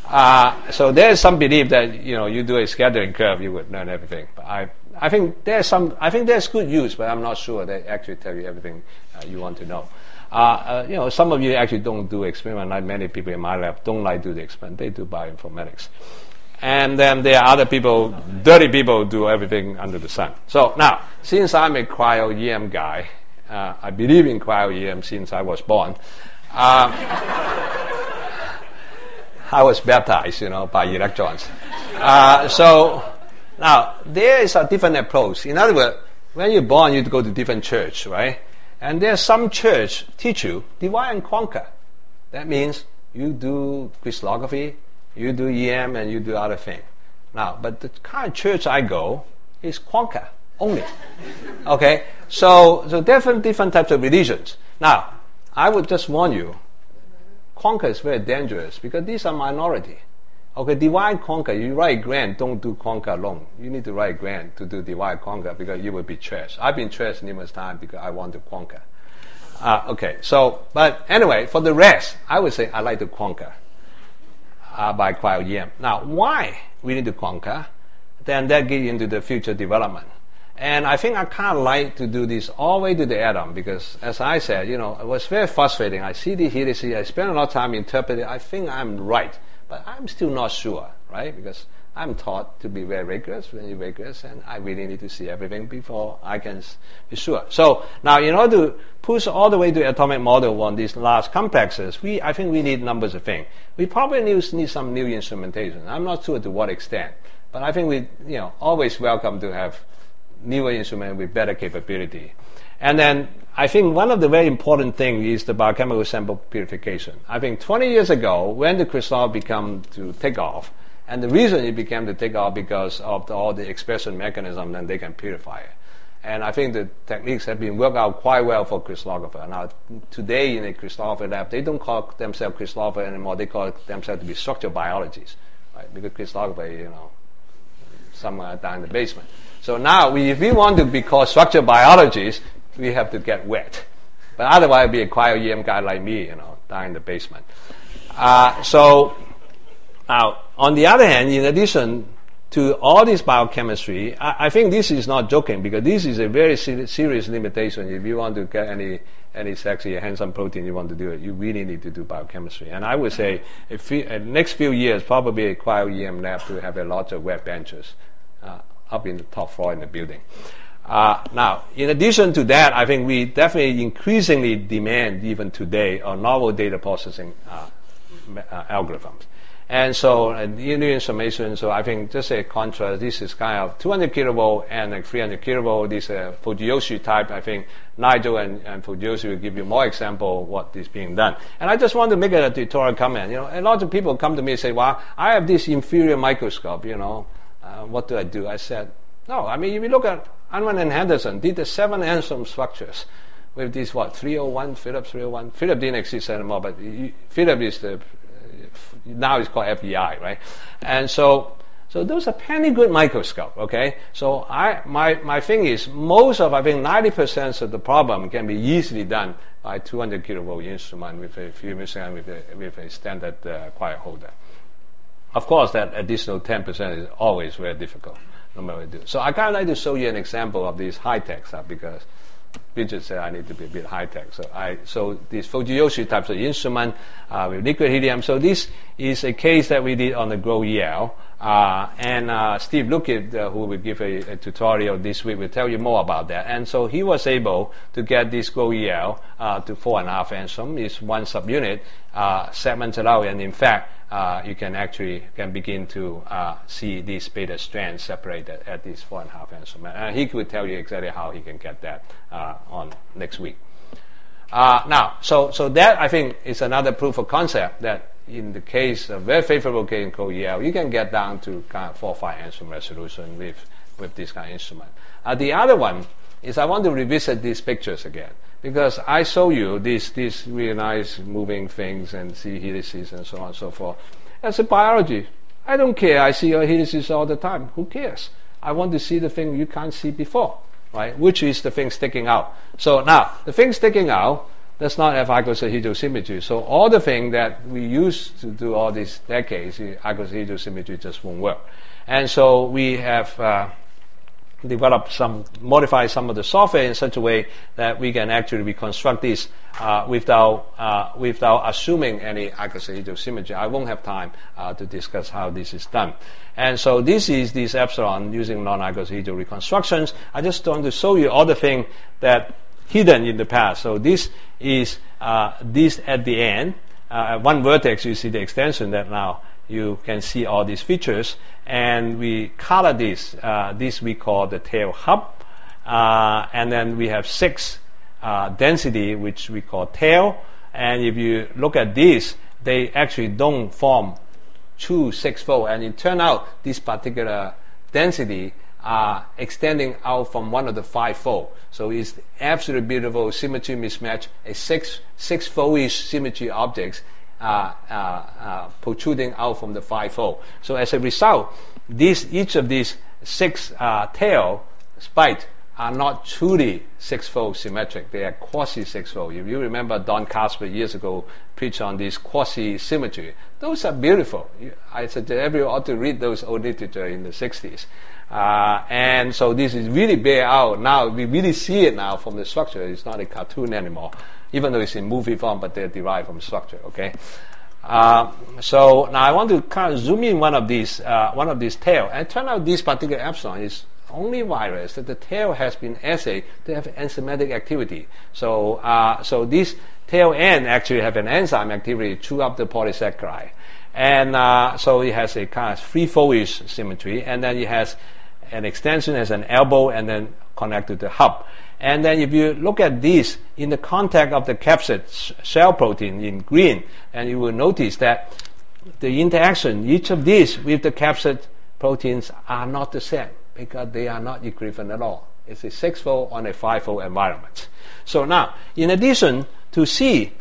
so there's some belief that you do a scattering curve, you would learn everything. But I think there's good use, but I'm not sure they actually tell you everything you want to know. Some of you actually don't do experiment, like many people in my lab don't like to do the experiment. They do bioinformatics. And then there are other people, dirty people, who do everything under the sun. So now, since I'm a cryo-EM guy, I believe in cryo-EM since I was born. I was baptized, by electrons. So now, there is a different approach. In other words, when you're born, you go to different church, right? And there's some church teach you divide and conquer. That means you do crystallography, you do EM, and you do other things. Now, but the kind of church I go is conquer only. Okay? So different types of religions. Now, I would just warn you, conquer is very dangerous because these are minority. Okay, divide conquer. You write grant, don't do conquer alone. You need to write grant to do divide conquer because you will be trashed. I've been trashed numerous times because I want to conquer. But anyway, for the rest, I would say I like to conquer by cryo-EM. Now, why we need to conquer? Then that gets into the future development. And I think I kind of like to do this all the way to the atom because, as I said, it was very frustrating. I see the helices, I spend a lot of time interpreting. I think I'm right. But I'm still not sure, right? Because I'm taught to be very rigorous, and I really need to see everything before I can be sure. So now, in order to push all the way to atomic model on these large complexes, I think we need numbers of things. We probably need some new instrumentation. I'm not sure to what extent, but I think we, always welcome to have newer instrument with better capability. And then I think one of the very important things is the biochemical sample purification. I think 20 years ago, when the crystal became to take off, and the reason it became to take off because of all the expression mechanism, then they can purify it. And I think the techniques have been worked out quite well for crystallographer. Now, today in a crystallography lab, they don't call themselves crystallographer anymore. They call themselves to be structural biologists, right? Because crystallography, somewhere down in the basement. So now, if we want to be called structural biologists, we have to get wet. But otherwise, it'd be a cryo-EM guy like me, down in the basement. So now, on the other hand, in addition to all this biochemistry, I think this is not joking, because this is a very serious limitation. If you want to get any sexy, handsome protein, you want to do it, you really need to do biochemistry. And I would say, next few years, probably a cryo-EM lab to have a lot of wet benches up in the top floor in the building. Now, in addition to that, I think we definitely increasingly demand, even today, on novel data processing algorithms. And so, linear summation, so I think just a contrast, this is kind of 200 kilovolt and 300 kilovolt. This Fujiyoshi type, I think Nigel and Fujiyoshi will give you more example of what is being done. And I just want to make a tutorial comment. A lot of people come to me and say, well, I have this inferior microscope, what do I do? I said, no, I mean, if you look at Unwin and Henderson, did the 7 angstrom structures with this, 301, Philips 301. Philips didn't exist anymore, but Philips is now it's called FBI, right? And so those are plenty good microscope, okay? So my thing is, I think 90% of the problem can be easily done by 200 kilovolt instrument with a fluorescent with a standard quiet holder. Of course, that additional 10% is always very difficult, no matter what you do. So I kind of like to show you an example of these high-tech stuff, because Bridget said I need to be a bit high-tech. So these Fujiyoshi types of instrument with liquid helium. So this is a case that we did on the GROW-EL. And Steve Luckett, who will give a tutorial this week, will tell you more about that. And so he was able to get this GROW-EL to 4.5 angstrom. It's one subunit segmented out, and in fact, you can begin to see these beta strands separated at this 4.5 angstrom. And he could tell you exactly how he can get that on next week. Now, so that I think is another proof of concept that in the case, a very favorable case in GROW-EL, you can get down to kind of 4 or 5 angstrom resolution with this kind of instrument. The other one is I want to revisit these pictures again, because I show you these really nice moving things and see helices and so on and so forth. As a biology, I don't care. I see your helices all the time. Who cares? I want to see the thing you can't see before, right? Which is the thing sticking out. So now, the thing sticking out does not have icosahedral symmetry. So all the things that we used to do all these decades, icosahedral symmetry just won't work. And so we have modified some of the software in such a way that we can actually reconstruct this without assuming any icosahedral symmetry. I won't have time to discuss how this is done. And so this is this epsilon using non-icosahedral reconstructions. I just want to show you all the things that hidden in the past. So this is this at the end. One vertex, you see the extension that now you can see all these features. And we color this. This we call the tail hub. And then we have 6 density, which we call tail. And if you look at these, they actually don't form true 6-fold. And it turned out this particular density extending out from one of the 5-fold. So it's absolutely beautiful symmetry mismatch, a 6-fold-ish symmetry objects protruding out from the 5-fold. So as a result, each of these 6 tail spikes are not truly 6-fold symmetric. They are quasi-6-fold. If you remember, Don Casper years ago preached on this quasi-symmetry. Those are beautiful. I suggest everyone ought to read those old literature in the 60s. And so this is really bear out. Now, we really see it now from the structure. It's not a cartoon anymore, even though it's in movie form, but they're derived from structure, okay? So now I want to kind of zoom in one of these tail. And it turned out this particular epsilon is only virus that the tail has been assayed to have enzymatic activity. So this tail end actually have an enzyme activity chew up the polysaccharide. And so it has a kind of 3-fold-ish symmetry, and then it has an extension, has an elbow, and then connect to the hub. And then if you look at these in the contact of the capsid shell protein in green, and you will notice that the interaction, each of these with the capsid proteins are not the same because they are not equivalent at all. It's a 6-fold on a 5-fold environment. So now, in addition to see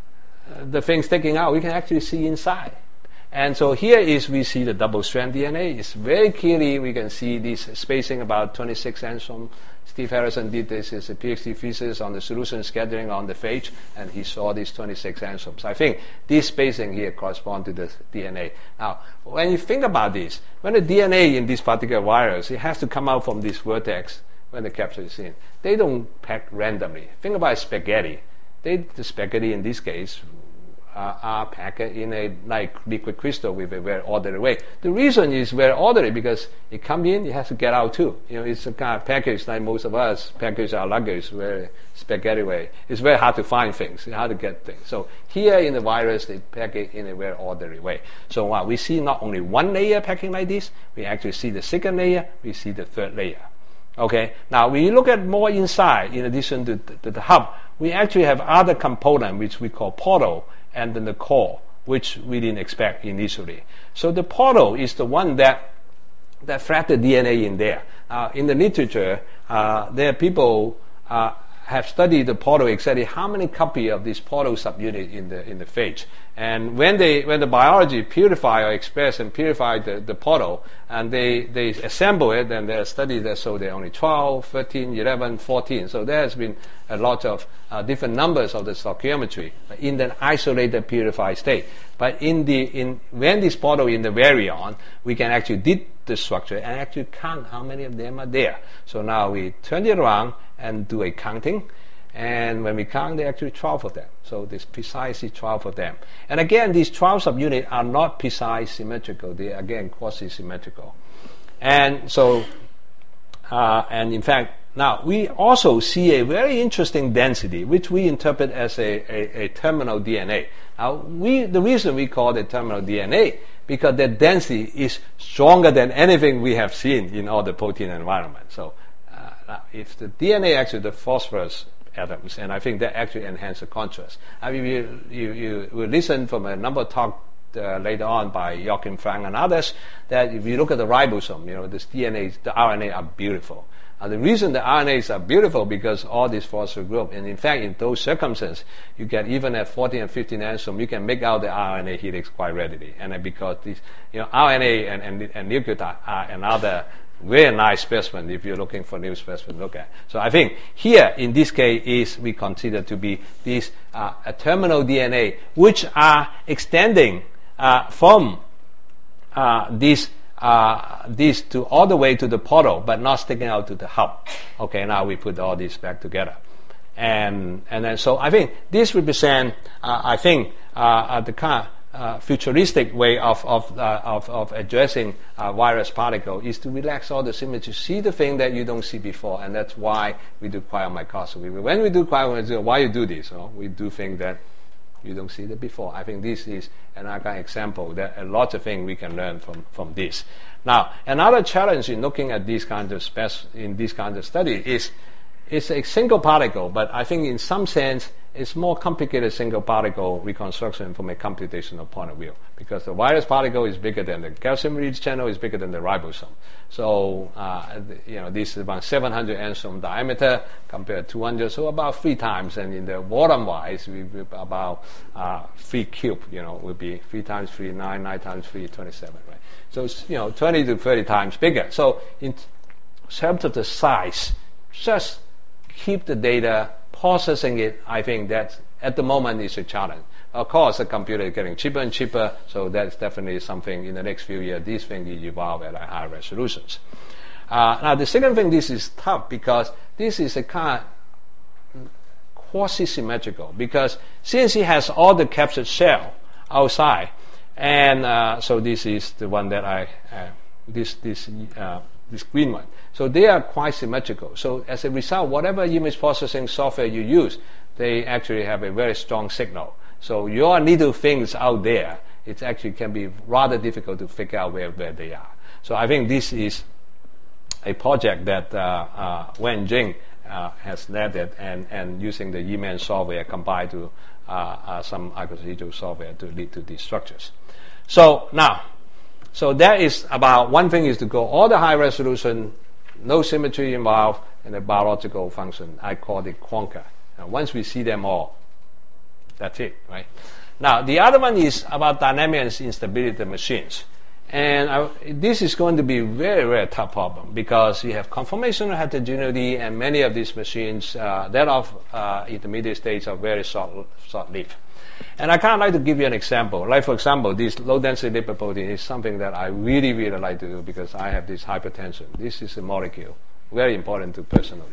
the things sticking out, we can actually see inside. And so here we see the double-strand DNA. It's very clearly, we can see this spacing about 26 angstrom. Steve Harrison did this as a PhD thesis on the solution scattering on the phage, and he saw these 26 angstroms. I think this spacing here corresponds to the DNA. Now, when you think about this, when the DNA in this particular virus, it has to come out from this vertex when the capsid is in. They don't pack randomly. Think about spaghetti. The spaghetti in this case are packed in a like liquid crystal with a very orderly way. The reason is very orderly because it comes in, it has to get out too. It's a kind of package like most of us package our luggage very spaghetti way. It's very hard to find things, it's hard to get things. So here in the virus, they pack it in a very orderly way. So we see not only one layer packing like this, we actually see the second layer, we see the third layer. Okay. Now, when you look at more inside, in addition to the hub, we actually have other component which we call portal, and then the core, which we didn't expect initially. So the portal is the one that flat the DNA in there. In the literature, there are people have studied the portal exactly how many copies of this portal subunit in the phage. And when the biology purify or express and purify the portal, and they assemble it, and there are studies that show there are only 12, 13, 11, 14. So there has been a lot of different numbers of the stoichiometry in an isolated purified state. But when this portal in the virion, we can actually did the structure and actually count how many of them are there. So now we turn it around and do a counting. And when we count, there are actually 12 of them. So there's precisely 12 of them. And again, these 12 subunits are not precise symmetrical. They are, again, quasi-symmetrical. And so, and in fact, now we also see a very interesting density, which we interpret as a terminal DNA. Now, the reason we call it terminal DNA, because the density is stronger than anything we have seen in all the protein environment. So if the DNA actually the phosphorus atoms, and I think that actually enhances the contrast. I mean, you will listen from a number of talks later on by Joachim Frank and others that if you look at the ribosome, this DNA, the RNA are beautiful. The reason the RNAs are beautiful because all these phospho group, and in fact, in those circumstances, you get even at 14 and 15 angstrom, you can make out the RNA helix quite readily. And because these, RNA and nucleotide are another very nice specimen if you're looking for new specimen to look at. So I think here, in this case, we consider to be these a terminal DNA, which are extending from this to all the way to the portal, but not sticking out to the hub. Okay, now we put all these back together, and then so I think this represent the kind of futuristic way of addressing virus particle is to relax all the symmetry, see the thing that you don't see before, and that's why we do cryomicroscopy. When we do cryomicroscopy, why you do this? We do things that you don't see that before. I think this is another example that a lot of things we can learn from this. Now, another challenge in looking at these kinds of study is it's a single particle, but I think in some sense it's more complicated single particle reconstruction from a computational point of view, because the virus particle is bigger than the calcium release channel, is bigger than the ribosome. So this is about 700 angstrom diameter compared to 200, so about 3 times. And in the volume wise, we about 3 cube. Would be 3 times 3, 9, 9 times 3, 27, right? So it's 20 to 30 times bigger. So in terms of the size, just keep the data, processing it, I think that at the moment is a challenge. Of course, the computer is getting cheaper and cheaper, so that's definitely something in the next few years, these things will evolve at higher resolutions. Now, the second thing, this is tough because this is a kind of quasi-symmetrical, because since it has all the capsid shell outside, and so this is the one that this green one. So they are quite symmetrical. So as a result, whatever image processing software you use, they actually have a very strong signal. So your little things out there, it actually can be rather difficult to figure out where they are. So I think this is a project that Wen Jing has led it, and using the E-man software combined to some architectural software to lead to these structures. So that is about one thing is to go all the high resolution, no symmetry involved, and a biological function. I call it Quanka. And once we see them all, that's it, right? Now, the other one is about dynamic and instability of machines. And this is going to be a very, very tough problem because you have conformational heterogeneity, and many of these machines that of intermediate states are very short-lived. And I kind of like to give you an example. Like, for example, this low-density lipoprotein is something that I really, really like to do because I have this hypertension. This is a molecule, very important to personally.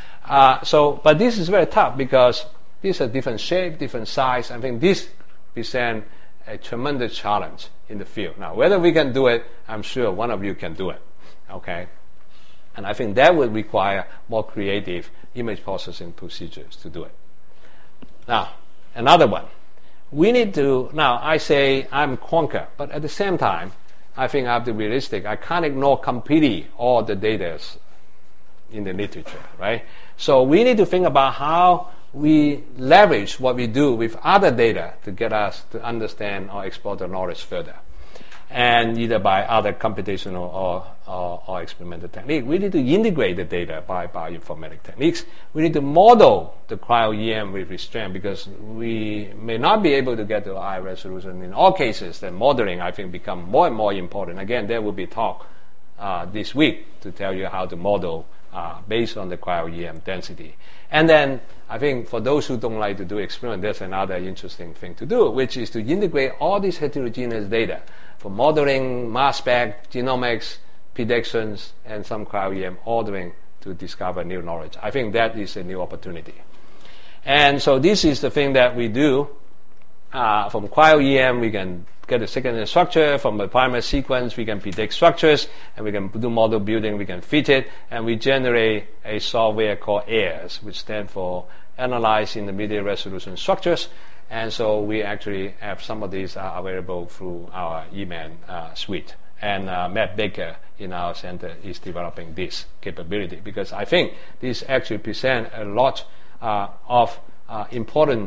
But this is very tough because these are different shape, different size. I think this presents a tremendous challenge in the field. Now, whether we can do it, I'm sure one of you can do it, okay? And I think that would require more creative image processing procedures to do it. Now, another one. We need to, now I say I'm Quanka, but at the same time, I think I have to be realistic. I can't ignore completely all the data in the literature, right? So we need to think about how we leverage what we do with other data to get us to understand or explore the knowledge further. And either by other computational or experimental technique. We need to integrate the data by bioinformatic techniques. We need to model the cryo-EM with restraint because we may not be able to get to high resolution in all cases. Then modeling, I think, become more and more important. Again, there will be talk this week to tell you how to model based on the cryo-EM density. And then I think for those who don't like to do experiment, there's another interesting thing to do, which is to integrate all these heterogeneous data for modeling, mass spec, genomics, predictions, and some cryo-EM ordering to discover new knowledge. I think that is a new opportunity. And so this is the thing that we do. From cryo-EM, we can get a secondary structure. From the primary sequence, we can predict structures, and we can do model building, we can fit it, and we generate a software called AIRS, which stands for Analyze Intermediate Resolution Structures. And so we actually have some of these available through our E-man suite. And Matt Baker in our center is developing this capability because I think this actually presents a lot of important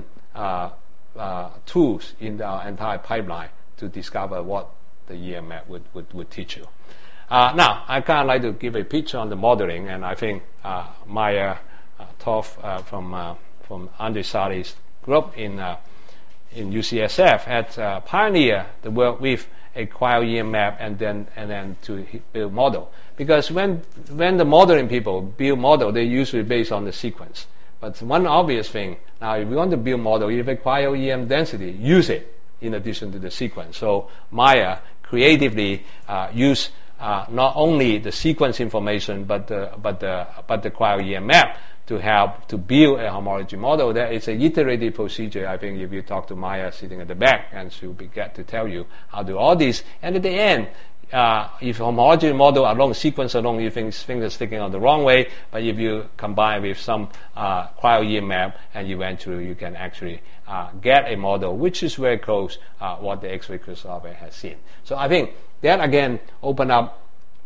tools in our entire pipeline to discover what the EM map would teach you. Now, I kind of like to give a picture on the modeling, and I think Maya Toff from Andre Sali's group in UCSF had pioneered the work with a cryo-EM map and then to build model. Because when the modeling people build model, they usually based on the sequence. But one obvious thing, now if you want to build model, you have a cryo-EM density, use it in addition to the sequence. So Maya creatively used not only the sequence information but the cryo-EM map to help to build a homology model. That is an iterative procedure. I think if you talk to Maya sitting at the back, and she'll get to tell you how to do all this. And at the end, if homology model alone, sequence alone, you think fingers sticking on the wrong way, but if you combine with some cryo-EM map, and eventually you can actually get a model which is very close what the X-ray crystallography has seen. So I think that again open up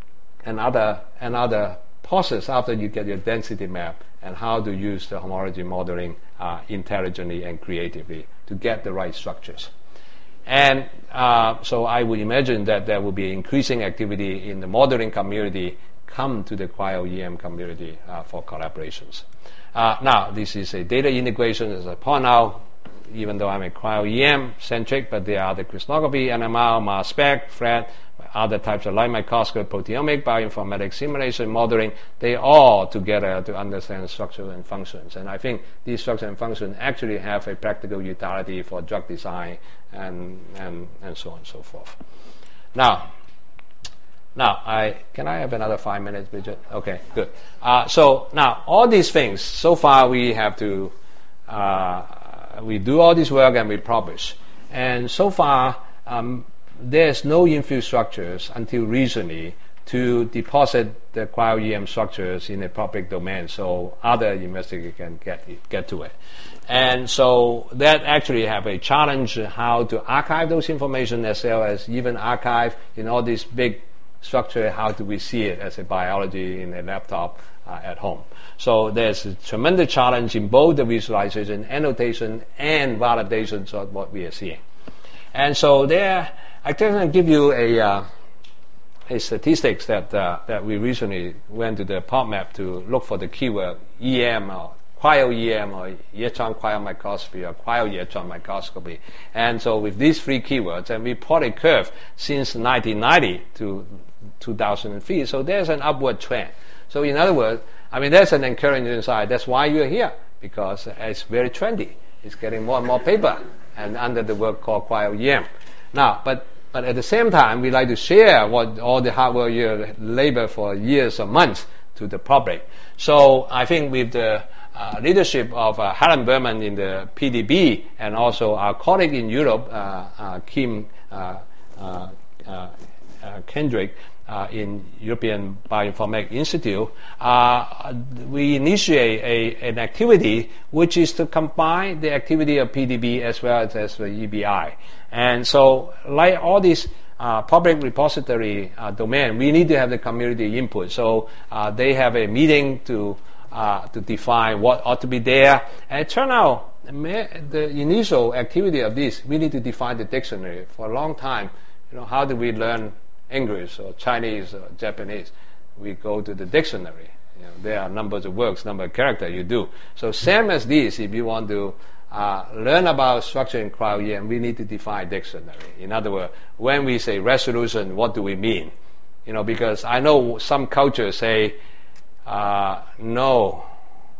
another process after you get your density map and how to use the homology modeling intelligently and creatively to get the right structures. And so I would imagine that there will be increasing activity in the modeling community come to the cryo-EM community for collaborations. Now, this is a data integration, as I point out, even though I'm a cryo-EM centric, but there are the crystallography, NMR, mass spec, FRET, other types of light microscopy, proteomic, bioinformatics, simulation, modeling, they all together to understand structure and functions. And I think these structure and functions actually have a practical utility for drug design and so on and so forth. Now, can I have another 5 minutes, Bridget? Okay, good. So now, all these things, so far we have to, we do all this work and we publish. And so far, there's no infrastructures until recently to deposit the cryo-EM structures in a public domain so other investigators can get to it. And so that actually have a challenge how to archive those information as well as even archive in all these big structure, how do we see it as a biology in a laptop at home. So there's a tremendous challenge in both the visualization, annotation, and validations of what we are seeing. And so there, I can give you a statistics that we recently went to the PubMed to look for the keyword EM or cryo-EM or electron cryomicroscopy or cryo-electron microscopy. And so with these three keywords, and we plot a curve since 1990 to 2003. So there's an upward trend. So in other words, I mean, there's an encouraging side. That's why you're here, because it's very trendy. It's getting more and more paper and under the work called cryo-EM. Now, but at the same time, we like to share what all the hard work you labor for years or months to the public. So I think with the leadership of Helen Berman in the PDB and also our colleague in Europe, Kim Kendrick, in European Bioinformatics Institute, we initiate an activity which is to combine the activity of PDB as well as the EBI. And so, like all these public repository domain, we need to have the community input. So they have a meeting to define what ought to be there. And it turned out the initial activity of this, we need to define the dictionary. For a long time, how do we learn English or Chinese or Japanese? We go to the dictionary. There are numbers of words, number of characters you do. So same as this, if you want to learn about structure in cryo-EM, we need to define dictionary. In other words, when we say resolution, what do we mean? Because I know some cultures say no,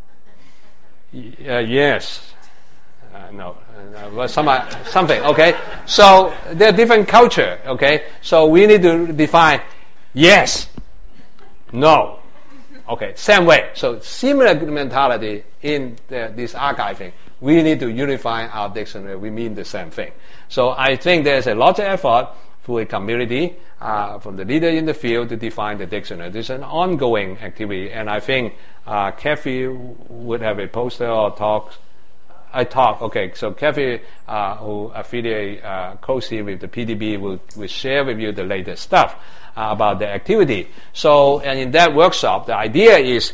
yes, no, something. Okay, so they're different culture. Okay, so we need to define yes, no. Okay, same way. So similar mentality in this archiving. We need to unify our dictionary. We mean the same thing. So I think there's a lot of effort for a community, from the leader in the field to define the dictionary. This is an ongoing activity, and I think Kathy would have a poster or talk. Okay, so Kathy, who affiliate closely with the PDB, will share with you the latest stuff about the activity. So, and in that workshop, the idea is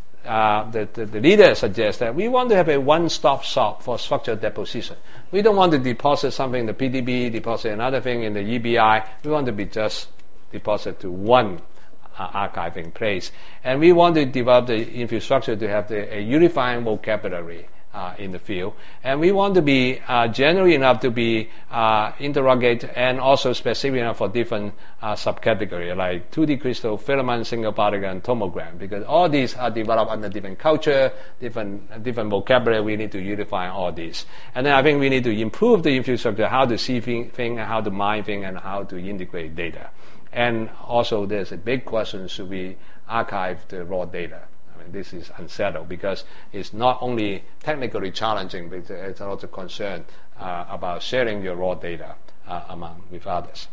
the leader suggests that we want to have a one-stop shop for structured deposition. We don't want to deposit something in the PDB, deposit another thing in the EBI. We want to be just deposit to one archiving place. And we want to develop the infrastructure to have a unifying vocabulary in the field. And we want to be general enough to be interrogate and also specific enough for different subcategories like 2D crystal, filament, single particle, and tomogram, because all these are developed under different culture, different vocabulary. We need to unify all these. And then I think we need to improve the infrastructure, how to see things, how to mine things, and how to integrate data. And also there's a big question, should we archive the raw data? This is unsettled because it's not only technically challenging, but it's also concern about sharing your raw data with others.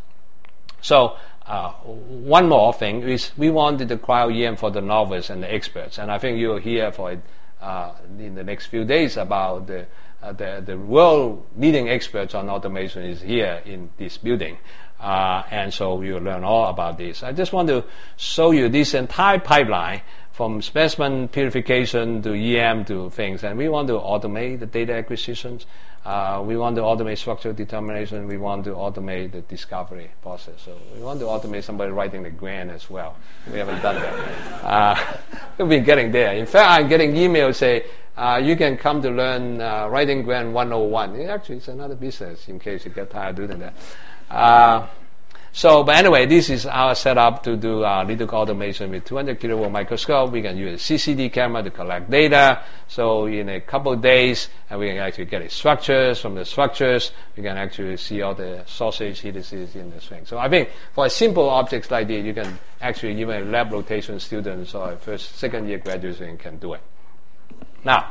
So one more thing is we wanted the cryo-EM for the novice and the experts, and I think you'll hear for it in the next few days about the world leading experts on automation is here in this building. And so you'll learn all about this. I just want to show you this entire pipeline from specimen purification to EM to things. And we want to automate the data acquisitions. We want to automate structural determination. We want to automate the discovery process. So we want to automate somebody writing the grant as well. We haven't done that. We've been getting there. In fact, I'm getting emails say, you can come to learn writing grant 101. Actually, it's another business in case you get tired of doing that. But anyway, this is our setup to do lithic automation with 200 kilowatt microscope. We can use a CCD camera to collect data. So in a couple of days, we can actually get structures. From the structures, we can actually see all the sausage helices in the string. So I think for simple objects like this, you can actually, even lab rotation students or second year graduates can do it. Now,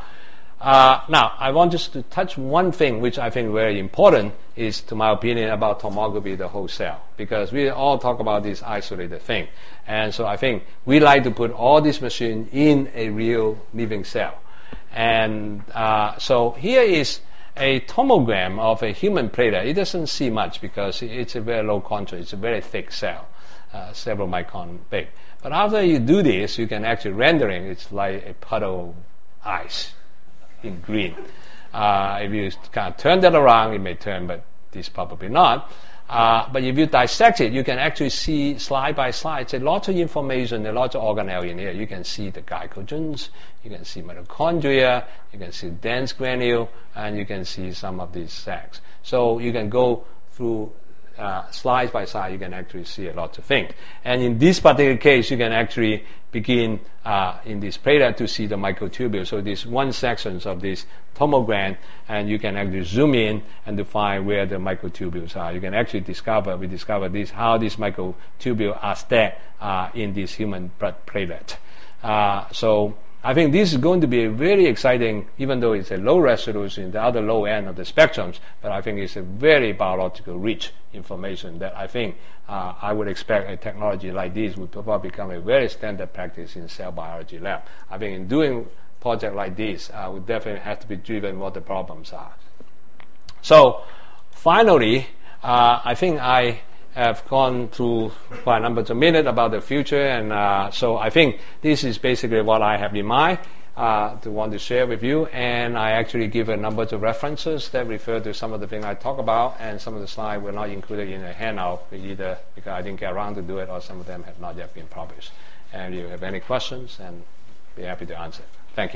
I want just to touch one thing which I think very important is, to my opinion, about tomography, the whole cell, because we all talk about this isolated thing. And so I think we like to put all these machines in a real living cell. And so here is a tomogram of a human platelet. It doesn't see much because it's a very low contrast. It's a very thick cell. several micron big. But after you do this, you can actually rendering. It's like a puddle of ice in green. If you kind of turn that around, it may turn, but this probably not. But if you dissect it, you can actually see slide by slide. It's a lot of information, a lot of organelle in here. You can see the glycogens, you can see mitochondria, you can see dense granule, and you can see some of these sacs. So you can go through slides by slide. You can actually see a lot of things. And in this particular case, you can actually begin in this platelet to see the microtubule. So this one section of this tomogran, and you can actually zoom in and to find where the microtubules are. You can actually discover this how these microtubules are stacked in this human blood platelet. So I think this is going to be a very exciting, even though it's a low resolution, the other low end of the spectrums, but I think it's a very biological rich information that I think I would expect a technology like this would probably become a very standard practice in cell biology lab. I think in doing project like this, we definitely have to be driven what the problems are. So finally, I think I have gone through quite a number of minutes about the future, and so I think this is basically what I have in mind to want to share with you, and I actually give a number of references that refer to some of the things I talk about, and some of the slides were not included in the handout, either because I didn't get around to do it, or some of them have not yet been published. And if you have any questions, and be happy to answer. Thank you.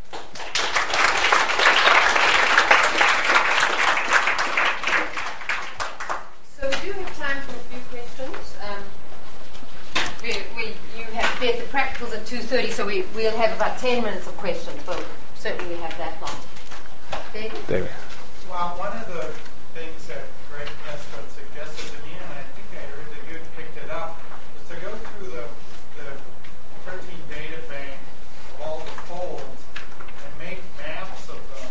So we do have time for a few questions. You have the practicals at 2:30, so we'll have about 10 minutes of questions, but certainly we have that long. David? Well, one of the things that Greg Prescott suggested to me, and I think I heard that you picked it up, is to go through the protein data bank of all the folds and make maps of them,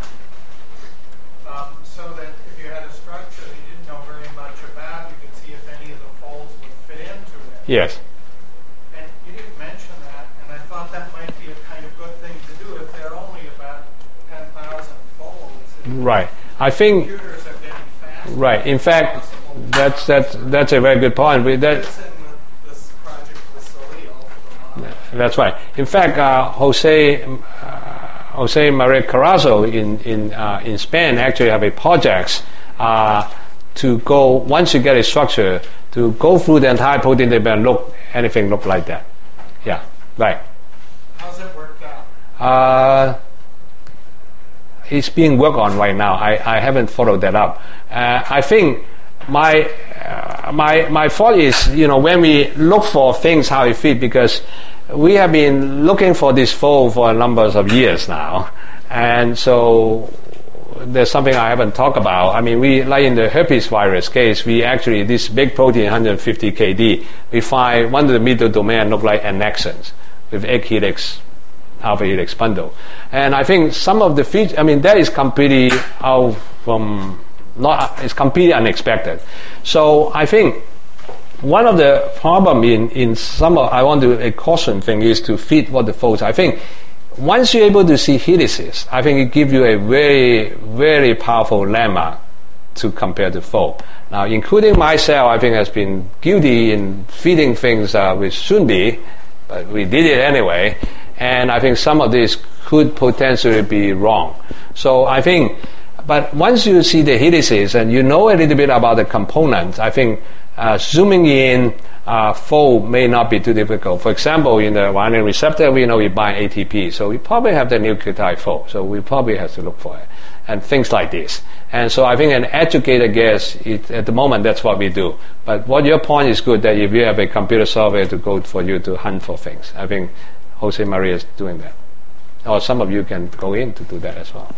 so that if you had a structure that you didn't know very much about, you could see if any of the folds would fit into it. Yes. And you didn't mention that, and I thought that might be a kind of good thing to do if there are only about 10,000 folds. Right. I think. Computers are getting faster. Right. In fact, that's a very good point. This project with Salil. That's right. In fact, Jose Maria Carazo in Spain actually have a project to go, once you get a structure, to go through the entire protein table and anything look like that. Yeah, right. How's it worked out? It's being worked on right now. I haven't followed that up. I think my thought is, when we look for things how it fit, because we have been looking for this fold for a number of years now, and so there's something I haven't talked about. I mean, we, like in the herpes virus case, we actually, this big protein, 150 kD, we find one of the middle domain look like annexins with egg helix, alpha helix bundle. And I think some of the features, that is completely out from, it's completely unexpected. So I think one of the problem in some of, I want to, a caution thing is to fit what the folds. I think once you're able to see helices, I think it gives you a very, very powerful landmark to compare the fold. Now, including myself, I think has been guilty in feeding things which shouldn't be, but we did it anyway. And I think some of this could potentially be wrong. So I think, but once you see the helices and you know a little bit about the components, I think zooming in fold may not be too difficult. For example, in the guanine receptor, we know we bind ATP, so we probably have the nucleotide fold, so we probably have to look for it, and things like this. And so I think an educated guess, at the moment, that's what we do. But what your point is good, that if you have a computer software to go for you to hunt for things, I think Jose Maria is doing that. Or some of you can go in to do that as well.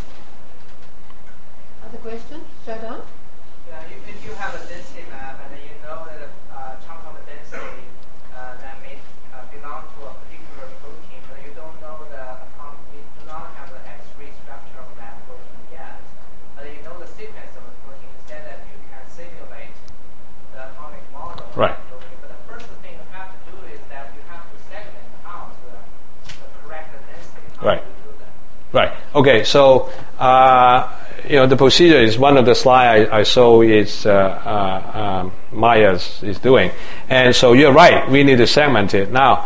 Other questions? Jordan? Yeah, if you have a density map and you know that a chunk of the density that may belong to a particular protein, but you don't know you do not have the X-ray structure of that protein yet, but you know the sequence of the protein, instead that you can simulate the atomic model of Right. the protein. But the first thing you have to do is that you have to segment out the correct density. How Right. do you do that? Right. Okay. So, the procedure is one of the slides I saw is Maya is doing. And so you're right, we need to segment it. Now,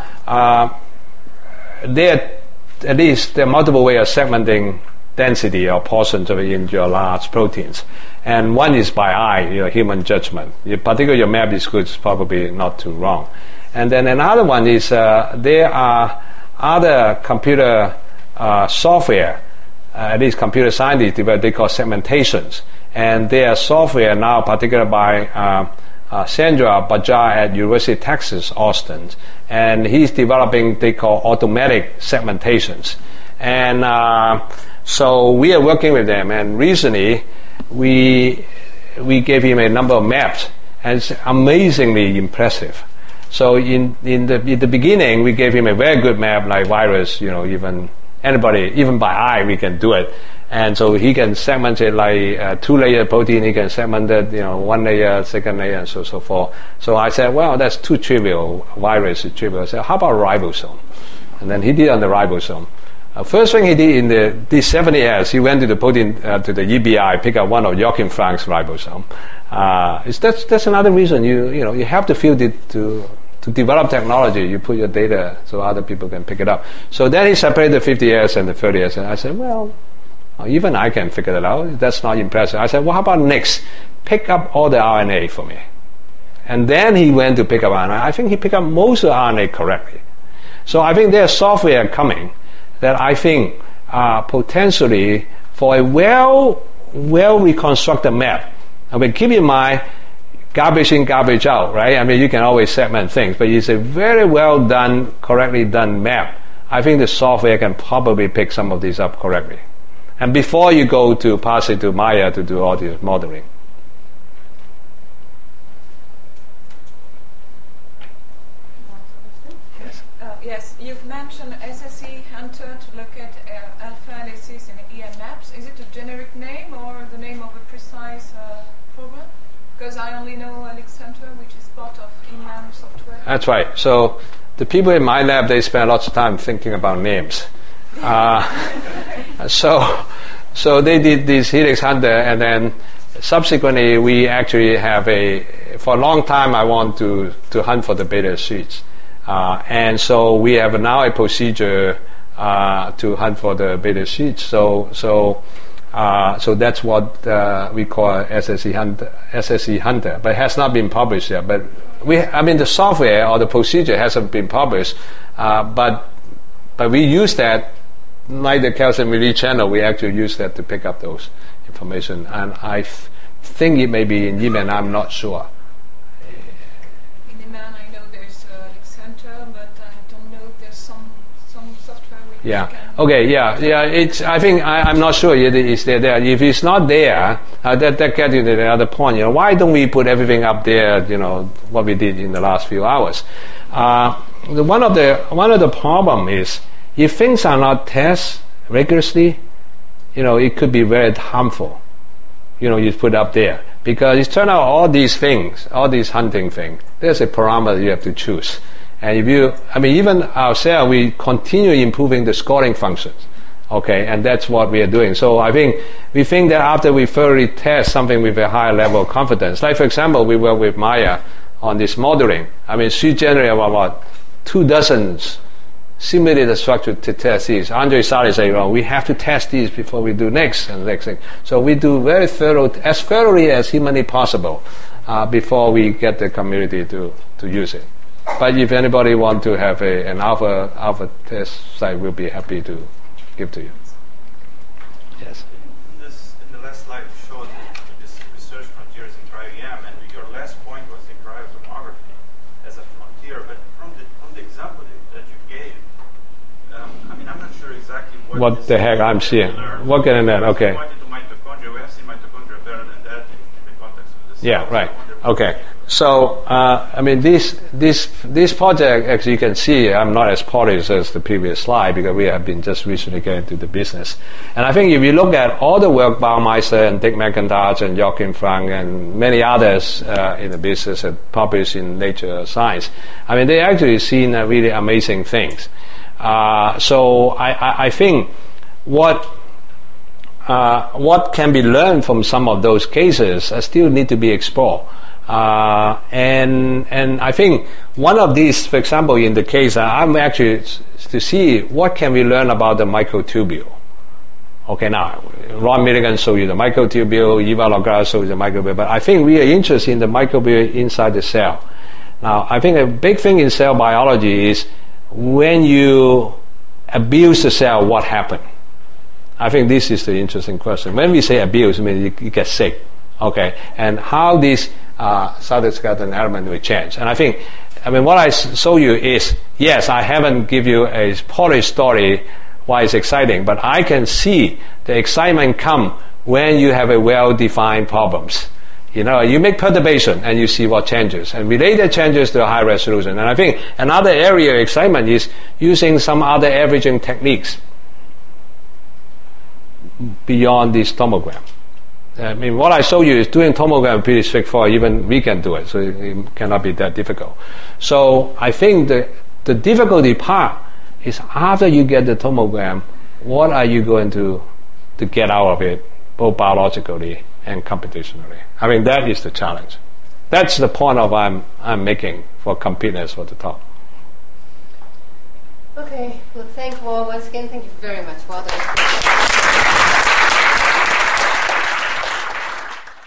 there are multiple ways of segmenting density or portions of it in your large proteins. And one is by eye, human judgment. Particularly your map is good, it's probably not too wrong. And then another one is there are other computer software, at least computer scientists develop, they call segmentations. And there are software now, particularly by Sandra Bajar at University of Texas, Austin. And he's developing, they call automatic segmentations. And so we are working with them. And recently, we gave him a number of maps, and it's amazingly impressive. So in the beginning, we gave him a very good map, like virus, even anybody, even by eye, we can do it. And so he can segment it like 2-layer protein. He can segment it, 1 layer, second layer, and so forth. So I said, well, that's too trivial. Virus is trivial. I said, how about ribosome? And then he did on the ribosome. First thing he did in these 70 years, he went to the protein, to the EBI, pick up one of Joachim Frank's ribosome. That's another reason you have to feel to develop technology. You put your data so other people can pick it up. So then he separated the 50 years and the 30 years, and I said, well, even I can figure it out. That's not impressive. I said, well, how about next? Pick up all the RNA for me. And then he went to pick up RNA. I think he picked up most of the RNA correctly. So I think there's software coming that I think potentially for a well reconstructed map. I mean, keep in mind, garbage in, garbage out, right? I mean, you can always segment things, but it's a very well done, correctly done map. I think the software can probably pick some of these up correctly. And before you go to pass it to Maya to do all this modeling. Yes, you've mentioned SSE Hunter to look at alpha analysis in EM maps. Is it a generic name or the name of a precise program? Because I only know Alex Hunter, which is part of EMAM software. That's right. So the people in my lab, they spend lots of time thinking about names. So they did this Helix Hunter, and then subsequently we actually have for a long time I want to hunt for the beta sheets. And so we have now a procedure to hunt for the beta sheets. So that's what we call SSE Hunter, but it has not been published yet. But the software or the procedure hasn't been published, but we use that, like the calcium release channel. We actually use that to pick up those information, and I think it may be in EMAN. I'm not sure. Yeah. Okay. Yeah. I think I'm not sure it's there. If it's not there, that gets you to the other point. Why don't we put everything up there? What we did in the last few hours. One of the problem is if things are not tested rigorously, it could be very harmful. You put up there because it turns out all these things, all these hunting things, there's a parameter you have to choose. And even ourselves, we continue improving the scoring functions. Okay, and that's what we are doing. So we think that after we thoroughly test something with a higher level of confidence, like for example, we work with Maya on this modeling. She generated about 24 simulated structure to test these. Andre Sali said, we have to test these before we do next and next thing. So we do as thoroughly as humanly possible before we get the community to use it. But if anybody want to have an alpha test site, we'll be happy to give to you. Yes. In the last slide, you showed this research frontiers in cryo-EM, and your last point was in cryotomography as a frontier. But from the example that you gave, I'm not sure exactly what the heck I'm seeing. What can I learn? Okay. Pointed to mitochondria. We have seen mitochondria better than that in the context of the cell. Yeah. Right. Okay. So, this project, actually, you can see I'm not as polished as the previous slide because we have been just recently getting into the business. And I think if you look at all the work Baumeister and Dick McIntosh and Joachim Frank and many others in the business that published in Nature Science, they actually seen really amazing things. So I think what can be learned from some of those cases still need to be explored. And I think one of these, for example, in the case, I'm actually to see what can we learn about the microtubule. Okay, now, Ron Milligan showed you the microtubule, Eva Longoria showed you the microtubule, but I think we are interested in the microtubule inside the cell. Now, I think a big thing in cell biology is when you abuse the cell, what happened? I think this is the interesting question. When we say abuse, I mean you get sick, okay? And how this cytoskeleton element will change. And I think, what I show you is, yes, I haven't give you a polished story why it's exciting, but I can see the excitement come when you have a well-defined problems. You make perturbation and you see what changes, and related changes to a high resolution. And I think another area of excitement is using some other averaging techniques beyond this tomogram. What I show you is doing tomogram pretty straightforward. Even we can do it, so it cannot be that difficult. So I think the difficulty part is after you get the tomogram, what are you going to get out of it, both biologically and computationally? I mean, that is the challenge. That's the point of I'm making for completeness for the talk. Okay, well, thank you all once again. Thank you very much. Well done.